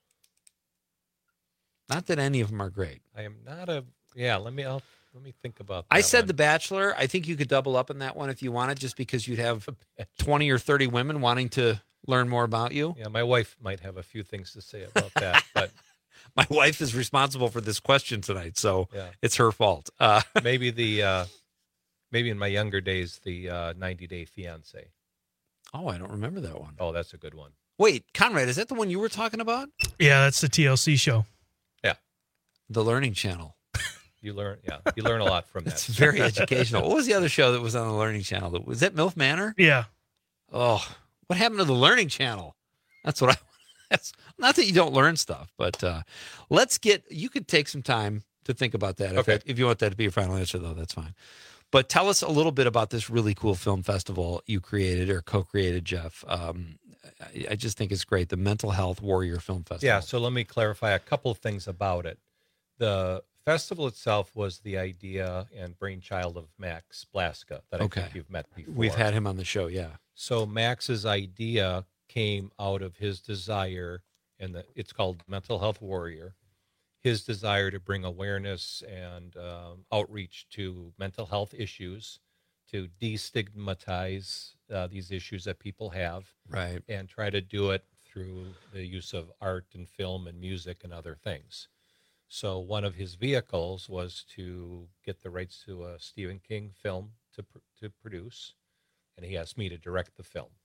Not that any of them are great. I am not a yeah. Let me I'll, let me think about. I that said one. The Bachelor. I think you could double up on that one if you wanted, just because you'd have twenty or thirty women wanting to learn more about you. Yeah, my wife might have a few things to say about that, but My wife is responsible for this question tonight, so Yeah. it's her fault. Uh, maybe the uh, maybe in my younger days the uh, ninety Day Fiance. oh, I don't remember that one. Oh, that's a good one. Wait, Conrad, is that the one you were talking about? Yeah, that's the T L C show. Yeah, The Learning Channel. you learn. Yeah, you learn a lot from that. It's very educational. What was the other show that was on the Learning Channel? That was that MILF Manor? Yeah. Oh, what happened to the Learning Channel? That's what I. That's not that you don't learn stuff, but uh, let's get. You could take some time to think about that. If, Okay. that, if you want that to be your final answer, though, that's fine. But tell us a little bit about this really cool film festival you created or co-created, Jeff. Um, I, I just think it's great. The Mental Health Warrior Film Festival. Yeah, so let me clarify a couple of things about it. The festival itself was the idea and brainchild of Max Blaska that I Okay. think you've met before. We've had him on the show, yeah. So Max's idea came out of his desire, and the, it's called Mental Health Warrior, his desire to bring awareness and um, outreach to mental health issues, to destigmatize uh, these issues that people have, Right. and try to do it through the use of art and film and music and other things. So one of his vehicles was to get the rights to a Stephen King film to pr- to produce, and he asked me to direct the film.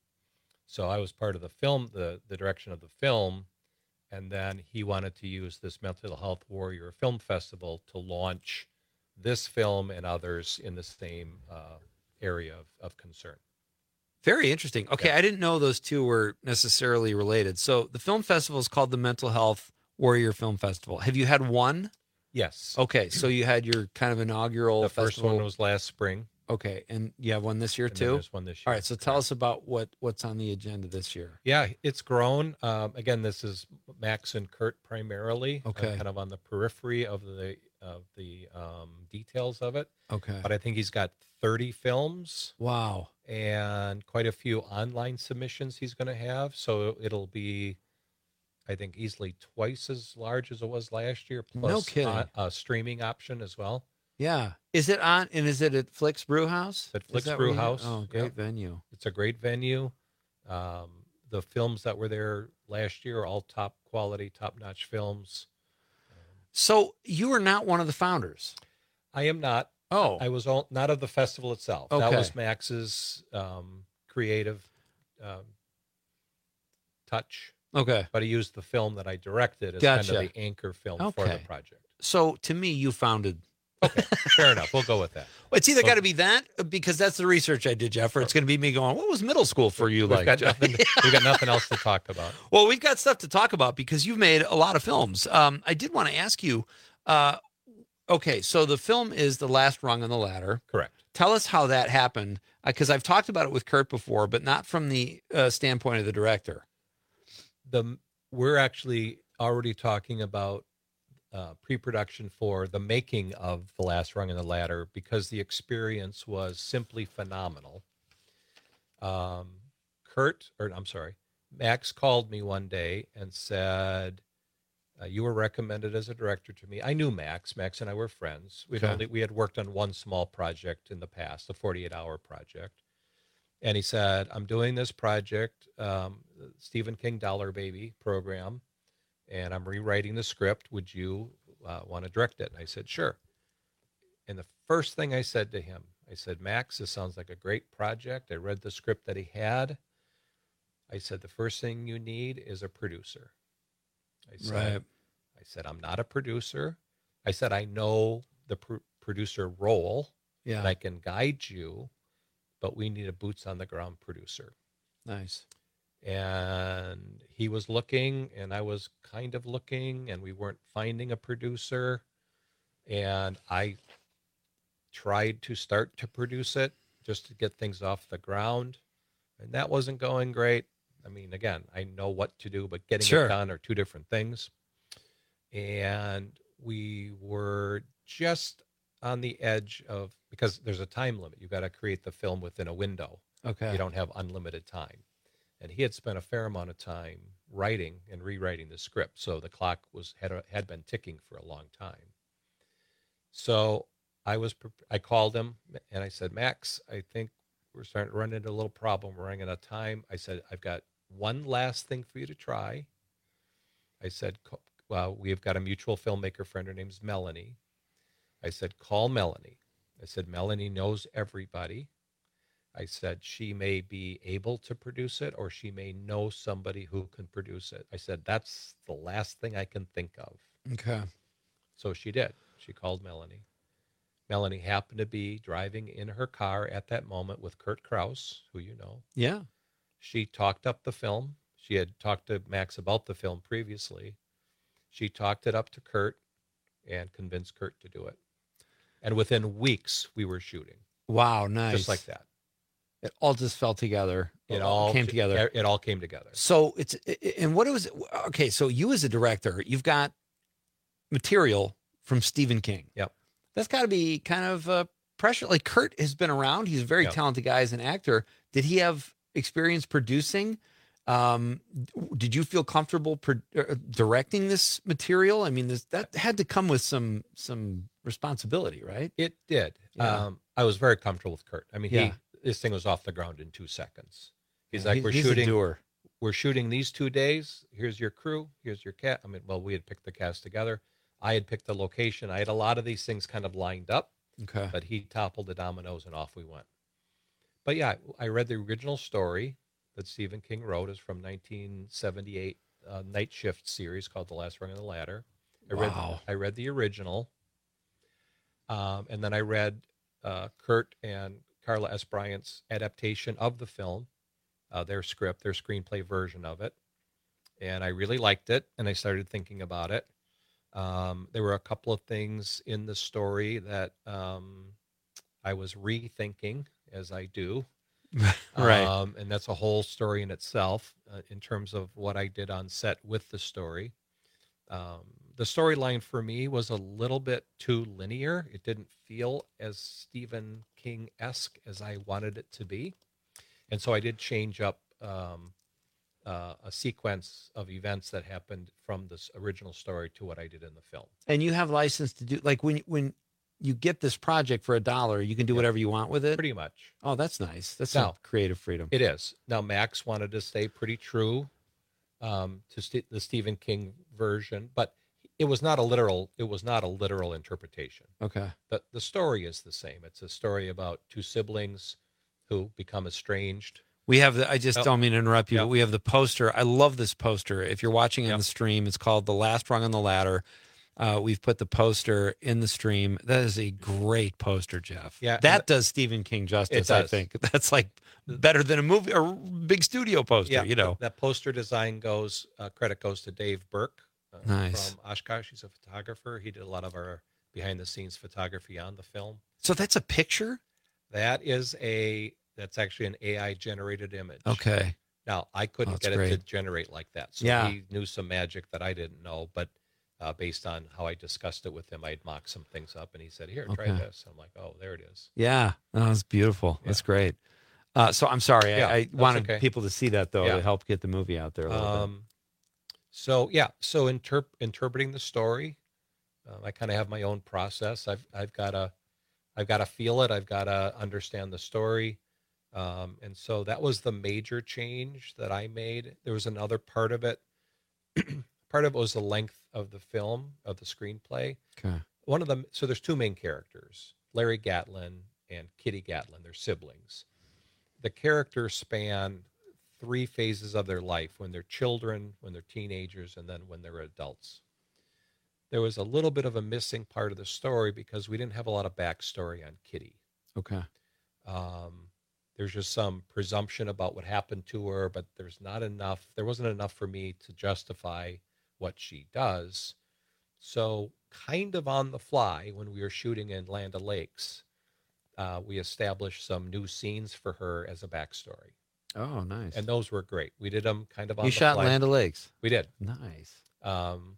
So I was part of the film, the, the direction of the film, and then he wanted to use this Mental Health Warrior Film Festival to launch this film and others in the same uh, area of, of concern. Very interesting. Okay, I didn't know those two were necessarily related. So the film festival is called the Mental Health Warrior Film Festival. Have you had one? Yes. Okay, so you had your kind of inaugural The first festival. one was last spring. Okay, and you have one this year And then too? there's one this All year. right, so tell us about what, what's on the agenda this year. Yeah, it's grown. Um, again, this is Max and Kurt primarily. I'm Okay. kind of on the periphery of the uh, of the um, details of it. Okay. But I think he's got thirty films. Wow. And quite a few online submissions he's going to have. So it'll be, I think, easily twice as large as it was last year. Plus No kidding. A, a streaming option as well. Yeah. Is it on, and is it at Flicks Brewhouse? At Is Flicks that where you- Brewhouse. Oh, great Yep. venue. It's a great venue. Um, the films that were there last year are all top quality, top-notch films. So you are not one of the founders. I am not. Oh. I was all, not of the festival itself. Okay. That was Max's um, creative um, touch. Okay. But he used the film that I directed as Gotcha. kind of the anchor film for the Okay. project. So to me, you founded. Fair enough. We'll go with that. Well, it's either So- got to be that because that's the research I did, Jeff, or it's going to be me going, what was middle school for you We've like? got Jeff?" nothing, we've got nothing else to talk about. Well, we've got stuff to talk about because you've made a lot of films. Um, I did want to ask you, uh, okay, so the film is The Last Rung on the Ladder. Correct. Tell us how that happened, because I've talked about it with Kurt before, but not from the uh, standpoint of the director. The we're actually already talking about uh, pre-production for the making of The Last Rung on the Ladder because the experience was simply phenomenal. Um, Kurt, or I'm sorry, Max called me one day and said, uh, "You were recommended as a director to me." I knew Max. Max and I were friends. We'd Okay. only we had worked on one small project in the past, a forty-eight hour project. And he said, "I'm doing this project, um, Stephen King Dollar Baby program, and I'm rewriting the script. Would you uh, want to direct it?" And I said, "Sure." And the first thing I said to him, I said, "Max, this sounds like a great project." I read the script that he had. I said, "The first thing you need is a producer." I said, Right. I said, "I'm not a producer." I said, "I know the pr- producer role, Yeah. and I can guide you, but we need a boots on the ground producer." Nice. And he was looking, and I was kind of looking, and we weren't finding a producer. And I tried to start to produce it just to get things off the ground, and that wasn't going great. I mean, again, I know what to do, but getting Sure. it done are two different things. And we were just on the edge of, because there's a time limit. You've got to create the film within a window. Okay. You don't have unlimited time. And he had spent a fair amount of time writing and rewriting the script, so the clock was had had been ticking for a long time. So I was pre- I called him and I said, "Max, I think we're starting to run into a little problem. We're running out of time." I said, "I've got one last thing for you to try." I said, "Co- "Well, we've got a mutual filmmaker friend. Her name's Melanie." I said, "Call Melanie." I said, "Melanie knows everybody." I said, "She may be able to produce it, or she may know somebody who can produce it." I said, "That's the last thing I can think of." Okay. So she did. She called Melanie. Melanie happened to be driving in her car at that moment with Kurt Krause, who you know. Yeah. She talked up the film. She had talked to Max about the film previously. She talked it up to Kurt and convinced Kurt to do it. And within weeks, we were shooting. Wow, nice. Just like that. It all just fell together. It all came together. It all came together. So it's, and what it was, okay, so you as a director, you've got material from Stephen King. Yep. That's got to be kind of uh, pressure. Like Kurt has been around. He's a very Yep. talented guy as an actor. Did he have experience producing? Um, did you feel comfortable pro- uh, directing this material? I mean, this, that had to come with some some responsibility, right? It did. Yeah. Um, I was very comfortable with Kurt. I mean, Yeah. he this thing was off the ground in two seconds. He's Yeah, like, he- "We're he's a shooting. doer. We're shooting these two days. Here's your crew. Here's your cat." I mean, well, we had picked the cast together. I had picked the location. I had a lot of these things kind of lined up. Okay. But he toppled the dominoes, and off we went. But yeah, I read the original story that Stephen King wrote. Is from nineteen seventy-eight uh, Night Shift series called The Last Rung on the Ladder. I read Wow. I read the original, um, and then I read uh, Kurt and Carla S. Bryant's adaptation of the film, uh, their script, their screenplay version of it, and I really liked it. And I started thinking about it. Um, there were a couple of things in the story that um, I was rethinking, as I do. Right. Um, and that's a whole story in itself uh, in terms of what I did on set with the story. Um, the storyline for me was a little bit too linear. It didn't feel as Stephen King-esque as I wanted it to be. And so I did change up um, uh, a sequence of events that happened from this original story to what I did in the film. And you have license to do, like when when you get this project for a dollar, you can do whatever you want with it? Pretty much. Oh, that's nice. That's Now, some creative freedom. It is. Now, Max wanted to stay pretty true um, to st- the Stephen King version, but it was not a literal, it was not a literal interpretation. Okay. The, the story is the same. It's a story about two siblings who become estranged. We have the, I just Oh. don't mean to interrupt you, Yeah. but we have the poster. I love this poster. If you're watching on the stream, it's called The Last Rung on the Ladder. Uh, we've put the poster in the stream. That is a great poster, Jeff. Yeah, That and- does Stephen King justice, It I does. think. That's like better than a movie or big studio poster, Yeah, you know. That poster design goes, uh, credit goes to Dave Burke uh, Nice. from Oshkosh. He's a photographer. He did a lot of our behind the scenes photography on the film. So that's a picture? That is a, that's actually an A I generated image. Okay. Now, I couldn't Oh, that's get it to great. generate like that. So Yeah. he knew some magic that I didn't know, but uh, based on how I discussed it with him, I'd mock some things up and he said, here, try Okay. this. I'm like, oh, there it is. Yeah. Oh, that's beautiful. That's great. Uh, so I'm sorry. Yeah, I, I that's wanted okay. people to see that, though, Yeah. to help get the movie out there a little bit. Um, so yeah, so interp- interpreting the story, um, I kind of have my own process. I've I've got to I've got to feel it. I've got to understand the story, um, and so that was the major change that I made. There was another part of it. Part of it was the length of the film, of the screenplay. Okay. One of them. So there's two main characters, Larry Gatlin and Kitty Gatlin. They're siblings. The characters span three phases of their life: when they're children, when they're teenagers, and then when they're adults. There was a little bit of a missing part of the story because we didn't have a lot of backstory on Kitty. Okay. Um, there's just some presumption about what happened to her, but there's not enough. There wasn't enough for me to justify what she does. So, kind of on the fly, when we were shooting in Land O'Lakes, uh, we established some new scenes for her as a backstory. Oh, nice. And those were great. We did them kind of on You the shot fly. Land O'Lakes. We did. Nice. Um,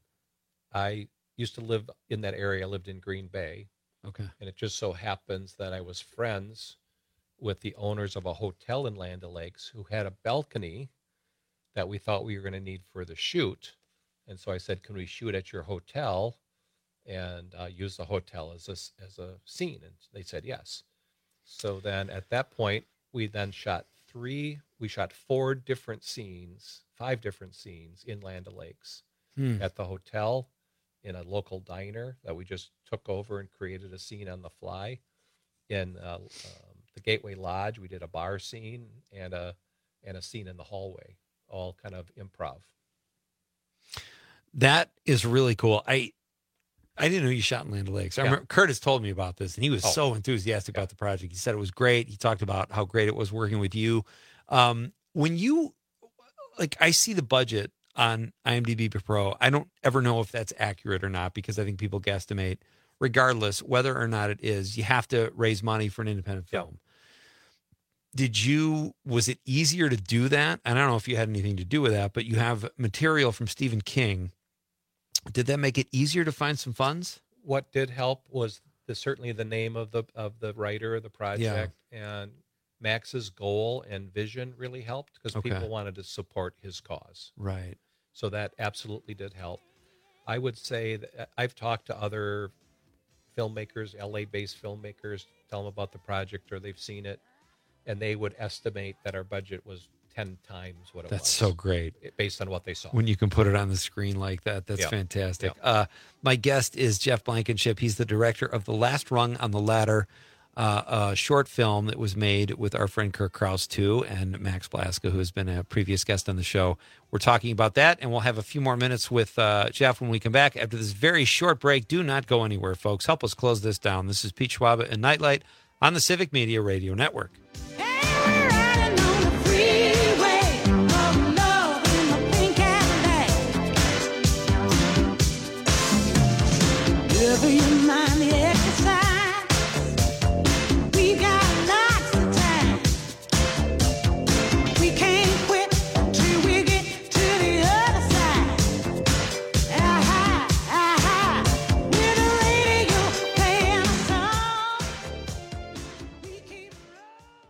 I used to live in that area. I lived in Green Bay. Okay. And it just so happens that I was friends with the owners of a hotel in Land O'Lakes who had a balcony that we thought we were going to need for the shoot. And so I said, can we shoot at your hotel and uh, use the hotel as a, as a scene? And they said yes. So then at that point, we then shot three, we shot four different scenes, five different scenes in Land O'Lakes Hmm. at the hotel, in a local diner that we just took over and created a scene on the fly. In uh, um, the Gateway Lodge, we did a bar scene and a and a scene in the hallway, all kind of improv. That is really cool. I I didn't know you shot in Land O'Lakes. I Yeah. remember Curtis told me about this, and he was Oh. so enthusiastic about the project. He said it was great. He talked about how great it was working with you. Um, when you, like, I see the budget on IMDb Pro. I don't ever know if that's accurate or not because I think people guesstimate. Regardless, whether or not it is, you have to raise money for an independent film. Did you, was it easier to do that? And I don't know if you had anything to do with that, but you have material from Stephen King. Did that make it easier to find some funds? What did help was the, certainly the name of the of the writer of the project, and Max's goal and vision really helped because Okay. people wanted to support his cause. Right. So that absolutely did help. I would say that I've talked to other filmmakers, L A-based filmmakers, tell them about the project or they've seen it, and they would estimate that our budget was ten times what it That's was. so great. Based on what they saw. When you can put it on the screen like that, that's Yeah. fantastic. Uh, my guest is Jeff Blankenship. He's the director of The Last Rung on the Ladder, uh, a short film that was made with our friend Kirk Krause, too, and Max Blaska, who has been a previous guest on the show. We're talking about that, and we'll have a few more minutes with uh, Jeff when we come back after this very short break. Do not go anywhere, folks. Help us close this down. This is Pete Schwab and Nightlight on the Civic Media Radio Network. Till we get to the other side. Ah, ah, ah.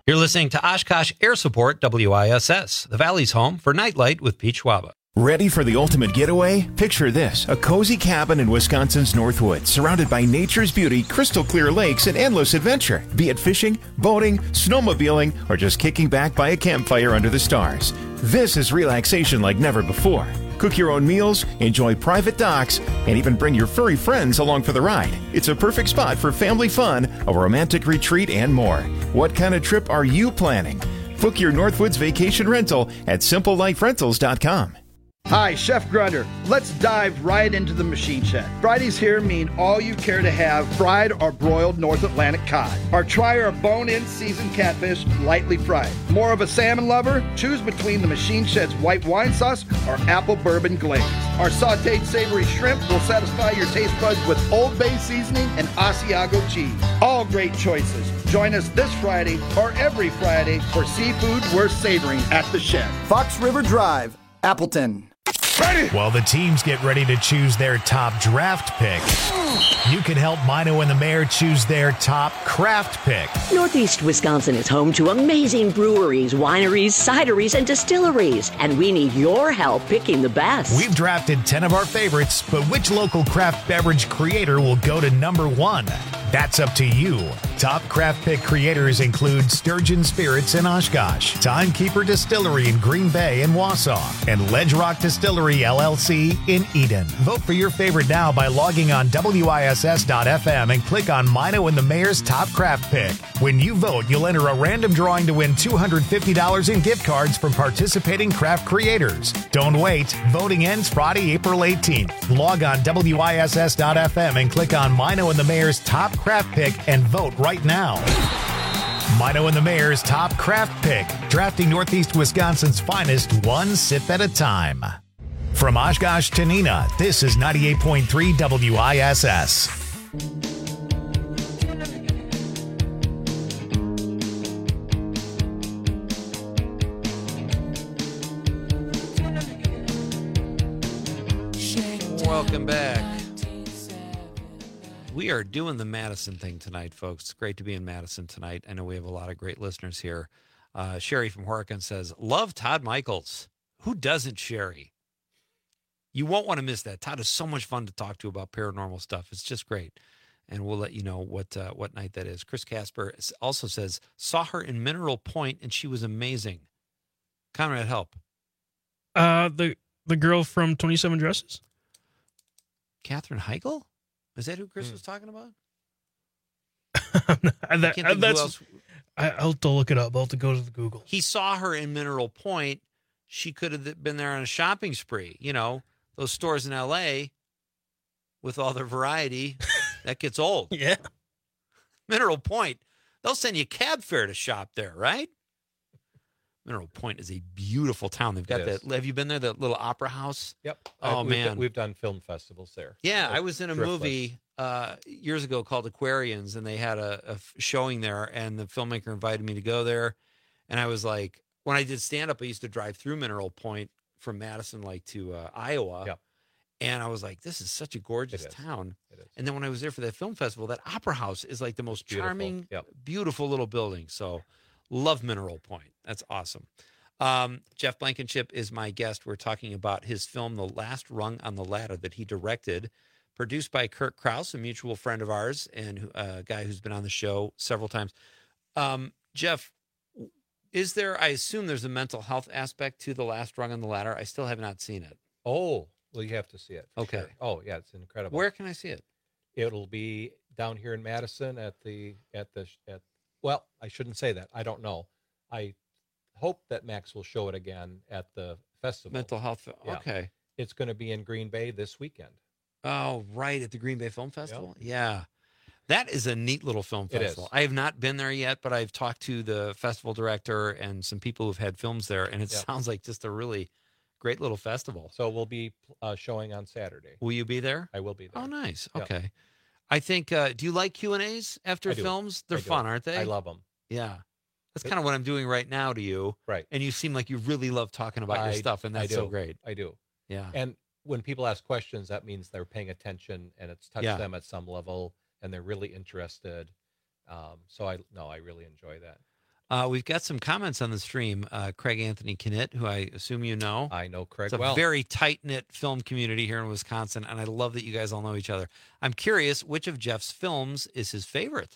You're listening to Oshkosh Air Support W I S S, the Valley's home for Nightlight with Pete Schwaba. Ready for the ultimate getaway? Picture this, a cozy cabin in Wisconsin's Northwoods, surrounded by nature's beauty, crystal clear lakes, and endless adventure. Be it fishing, boating, snowmobiling, or just kicking back by a campfire under the stars. This is relaxation like never before. Cook your own meals, enjoy private docks, and even bring your furry friends along for the ride. It's a perfect spot for family fun, a romantic retreat, and more. What kind of trip are you planning? Book your Northwoods vacation rental at simple life rentals dot com. Hi, Chef Grunder. Let's dive right into the machine shed. Fridays here mean all you care to have fried or broiled North Atlantic cod. Or try our bone-in seasoned catfish lightly fried. More of a salmon lover? Choose between the machine shed's white wine sauce or apple bourbon glaze. Our sauteed savory shrimp will satisfy your taste buds with Old Bay seasoning and Asiago cheese. All great choices. Join us this Friday or every Friday for seafood worth savoring at the shed. Fox River Drive, Appleton. Ready? While the teams get ready to choose their top draft pick, you can help Mino and the Mayor choose their top craft pick. Northeast Wisconsin is home to amazing breweries, wineries, cideries, and distilleries, and we need your help picking the best. We've drafted ten of our favorites, but which local craft beverage creator will go to number one? That's up to you. Top craft pick creators include Sturgeon Spirits in Oshkosh, Timekeeper Distillery in Green Bay and Wausau, and Ledge Rock Distillery L L C in Eden. Vote for your favorite now by logging on W I S S dot F M and click on Mino and the Mayor's Top Craft Pick. When you vote, you'll enter a random drawing to win two hundred fifty dollars in gift cards from participating craft creators. Don't wait. Voting ends Friday, April eighteenth. Log on W I S S dot F M and click on Mino and the Mayor's Top Craft Pick and vote right now. Mino and the Mayor's Top Craft Pick, drafting Northeast Wisconsin's finest one sip at a time. From Oshkosh to Neenah, this is ninety-eight point three W I S S. Welcome back. We are doing the Madison thing tonight, folks. It's great to be in Madison tonight. I know we have a lot of great listeners here. Uh, Sherry from Horicon says, love Todd Michaels. Who doesn't, Sherry? You won't want to miss that. Todd is so much fun to talk to about paranormal stuff. It's just great. And we'll let you know what uh, what night that is. Chris Casper also says, saw her in Mineral Point, and she was amazing. Conrad, help. Uh, the the girl from twenty-seven Dresses? Catherine Heigl? Is that who Chris mm. was talking about? that, I that's, I, I'll have to look it up. I'll have to go to the Google. He saw her in Mineral Point. She could have been there on a shopping spree. You know, those stores in L A with all their variety, that gets old. Yeah. Mineral Point, they'll send you cab fare to shop there, right? Mineral Point is a beautiful town. They've got that. Have you been there? That little opera house? Yep. Oh, I've, man. We've done, we've done film festivals there. Yeah. Like I was in a Driftless. movie uh, years ago called Aquarians, and they had a, a showing there, and the filmmaker invited me to go there. And I was like, when I did stand-up, I used to drive through Mineral Point from Madison, like to uh, Iowa. Yep. And I was like, this is such a gorgeous It is. town. It is. And then when I was there for that film festival, that opera house is like the most Beautiful. charming, Yep. beautiful little building. So love Mineral Point. That's awesome. Um, Jeff Blankenship is my guest. We're talking about his film, The Last Rung on the Ladder, that he directed, produced by Kurt Krause, a mutual friend of ours and a guy who's been on the show several times. Um, Jeff, is there, I assume there's a mental health aspect to The Last Rung on the Ladder. I still have not seen it. Oh, well, you have to see it. for Okay. sure. Oh, yeah, it's incredible. Where can I see it? It'll be down here in Madison at the at the at. Well, I shouldn't say that. I don't know. I hope that Max will show it again at the festival. Mental health. Yeah. Okay. It's going to be in Green Bay this weekend. Oh, right, at the Green Bay Film Festival? Yeah. That is a neat little film It festival. is. I have not been there yet, but I've talked to the festival director and some people who've had films there, and it Yep. sounds like just a really great little festival. So we'll be uh, showing on Saturday. Will you be there? I will be there. Oh, nice. Yep. Okay. I think, uh, do you like Q and A's after I do. films? They're I do. fun, aren't they? I love them. Yeah. That's kind of what I'm doing right now to you. Right. And you seem like you really love talking about I, your stuff, and I that's do. so great. I do. Yeah. And when people ask questions, that means they're paying attention and it's touched Yeah. them at some level and they're really interested. Um, so I no, I really enjoy that. Uh, we've got some comments on the stream. Uh, Craig Anthony Knitt, who I assume you know. I know Craig It's a well. very tight-knit film community here in Wisconsin, and I love that you guys all know each other. I'm curious, which of Jeff's films is his favorite?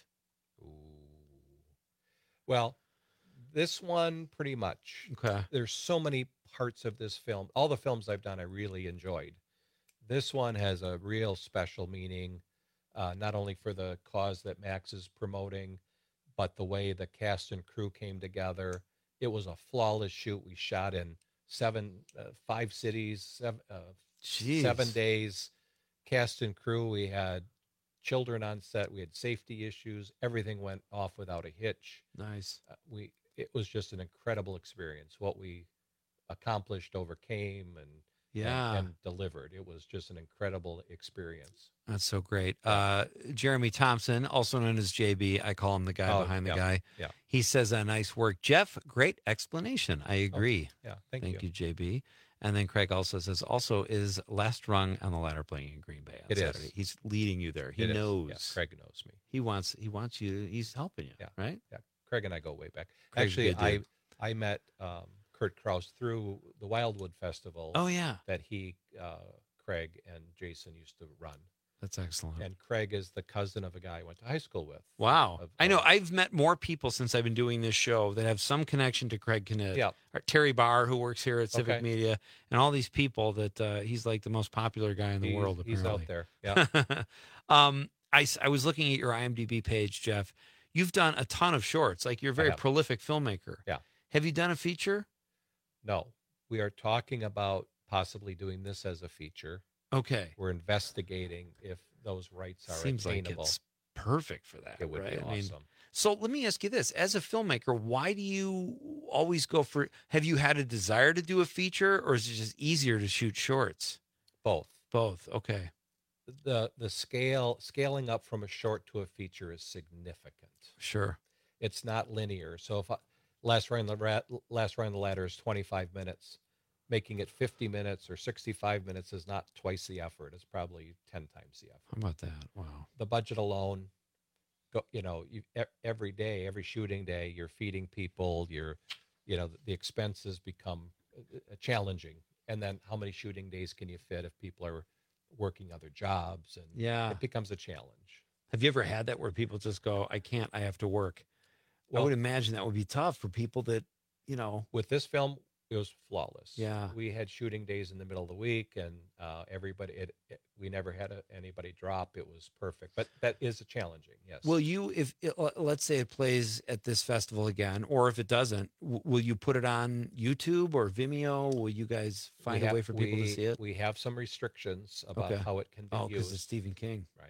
Well, this one pretty much. Okay. There's so many parts of this film. All the films I've done, I really enjoyed. This one has a real special meaning, uh, not only for the cause that Max is promoting, but the way the cast and crew came together. It was a flawless shoot. We shot in seven, uh, five cities, seven, uh, seven days. Cast and crew, we had children on set. We had safety issues. Everything went off without a hitch. Nice. Uh, we it was just an incredible experience. What we accomplished, overcame, and Yeah. and, and delivered. It was just an incredible experience. That's so great. Uh, Jeremy Thompson, also known as J B, I call him the guy Oh, behind the yeah, guy. yeah. He says, uh, nice work. Jeff, great explanation. I agree. yeah, thank you. you. J B. And then Craig also says, also is Last Rung on the Ladder playing in Green Bay on It is. Saturday. He's leading you there. He It is. knows. Yeah, Craig knows me. He wants he wants you. He's helping you, Yeah. right? Yeah, Craig and I go way back. Craig's a Actually, good I dude. I met um, Kurt Krause through the Wildwood Festival. Oh, yeah. that he, uh, Craig, and Jason used to run. That's excellent. And Craig is the cousin of a guy I went to high school with. Wow. Of- I know. of- I've met more people since I've been doing this show that have some connection to Craig Knitt. Yeah. Or Terry Barr, who works here at Civic Okay. Media, and all these people that uh, he's like the most popular guy in the He- world, he's apparently. out there. Yeah. um, I, s- I was looking at your IMDb page, Jeff. You've done a ton of shorts. Like, you're a very have. prolific filmmaker. Yeah. Have you done a feature? No, we are talking about possibly doing this as a feature. Okay. We're investigating if those rights are Seems like attainable. it's perfect for that. It would right? be I mean, awesome. so let me ask you this: as a filmmaker, why do you always go for? Have you had a desire to do a feature, or is it just easier to shoot shorts? Both. Both. Okay. the the scale scaling up from a short to a feature is significant. Sure. It's not linear. So if I, last run the rat, last run the ladder is twenty-five minutes, making it fifty minutes or sixty-five minutes is not twice the effort. It's probably ten times the effort. How about that? Wow. The budget alone, go, you know, you, e- every day, every shooting day, you're feeding people. You're, you know, the expenses become uh, challenging. And then how many shooting days can you fit if people are working other jobs? And Yeah. it becomes a challenge. Have you ever had that where people just go, "I can't. I have to work." I Well- would imagine that would be tough for people that, you know. With this film, it was flawless. Yeah. We had shooting days in the middle of the week, and uh, everybody, it, it, we never had a, anybody drop. It was perfect. But that is a challenging, yes. Will you, if it, l- let's say it plays at this festival again, or if it doesn't, w- will you put it on YouTube or Vimeo? Will you guys We find a have- way for people we- to see it? We have some restrictions about Okay. how it can be Oh, because used. it's Stephen King. Right.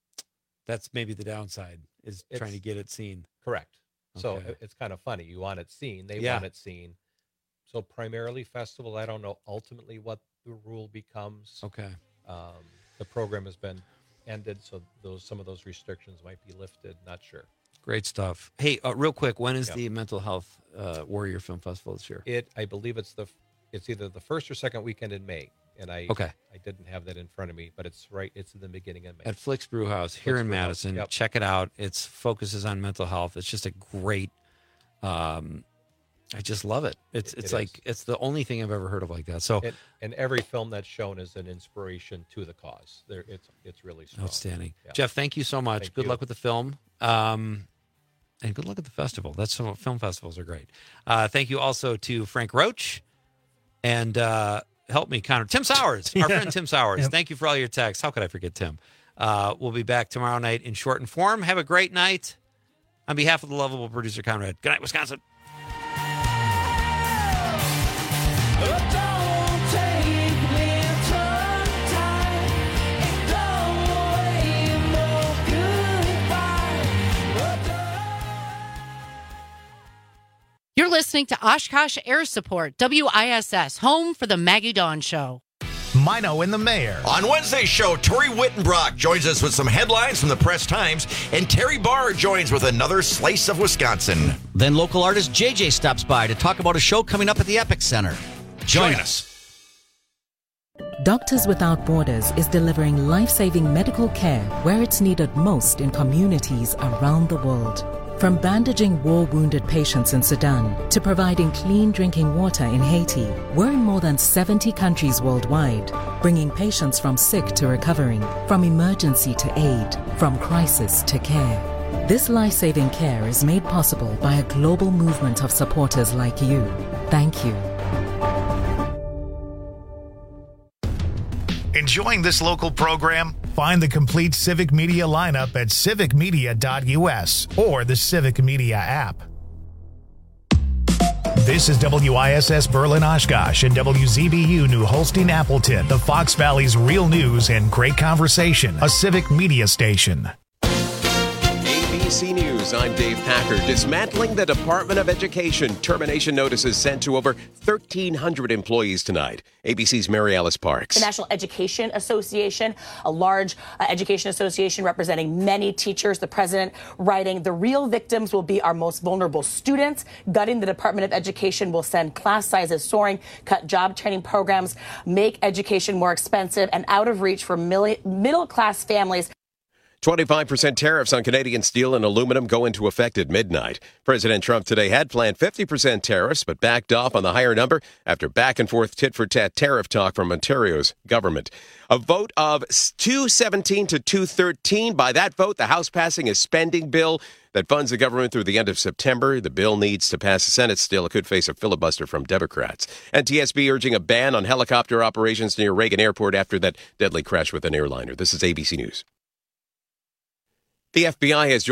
That's maybe the downside, is trying to It's- get it seen. Correct. So Okay. it- it's kind of funny. You want it seen. They Yeah. want it seen. So primarily festival. I don't know ultimately what the rule becomes. Okay. Um, the program has been ended, so those some of those restrictions might be lifted. Not sure. Great stuff. Hey, uh, real quick, when is Yeah. the Mental Health uh, Warrior Film Festival this year? It, I believe it's the, f- it's either the first or second weekend in May, and I, Okay. I didn't have that in front of me, but it's right, it's in the beginning of May. At Flicks Brew House here Flicks in Brew House, Madison. yep. Check it out. It focuses on mental health. It's just a great. Um, I just love it. It's It- it's it like it's the only thing I've ever heard of like that. So And, and every film that's shown is an inspiration to the cause. There, it's it's really strong. outstanding, Yeah. Jeff. Thank you so much. Thank good you. luck with the film. Um, and good luck at the festival. That's some film festivals are great. Uh, thank you also to Frank Roach and uh, help me, Connor. Tim Sowers, our friend Tim Sowers. Yep. Thank you for all your texts. How could I forget Tim? Uh, we'll be back tomorrow night in shortened form. Have a great night. On behalf of the lovable producer Conrad. Good night, Wisconsin. You're listening to Oshkosh Air Support, W I S S, home for the Maggie Dawn Show. Mino and the Mayor. On Wednesday's show, Tori Wittenbrock joins us with some headlines from the Press Times, and Terry Barr joins with another slice of Wisconsin. Then local artist J J stops by to talk about a show coming up at the Epic Center. Join, Join us. Doctors Without Borders is delivering life-saving medical care where it's needed most in communities around the world. From bandaging war-wounded patients in Sudan to providing clean drinking water in Haiti, we're in more than seventy countries worldwide, bringing patients from sick to recovering, from emergency to aid, from crisis to care. This life-saving care is made possible by a global movement of supporters like you. Thank you. Enjoying this local program? Find the complete Civic Media lineup at civic media dot u s or the Civic Media app. This is W I S S Berlin Oshkosh and W Z B U New Holstein Appleton, the Fox Valley's real news and great conversation, a Civic Media station. A B C News, I'm Dave Packer. Dismantling the Department of Education. Termination notices sent to over thirteen hundred employees tonight. A B C's Mary Alice Parks. The National Education Association, a large uh, education association representing many teachers. The president writing, the real victims will be our most vulnerable students. Gutting the Department of Education will send class sizes soaring, cut job training programs, make education more expensive and out of reach for milli- middle-class families. twenty-five percent tariffs on Canadian steel and aluminum go into effect at midnight. President Trump today had planned fifty percent tariffs, but backed off on the higher number after back-and-forth tit-for-tat tariff talk from Ontario's government. A vote of two seventeen to two thirteen. By that vote, the House passing a spending bill that funds the government through the end of September. The bill needs to pass the Senate still. It could face a filibuster from Democrats. And T S B urging a ban on helicopter operations near Reagan Airport after that deadly crash with an airliner. This is A B C News. The F B I has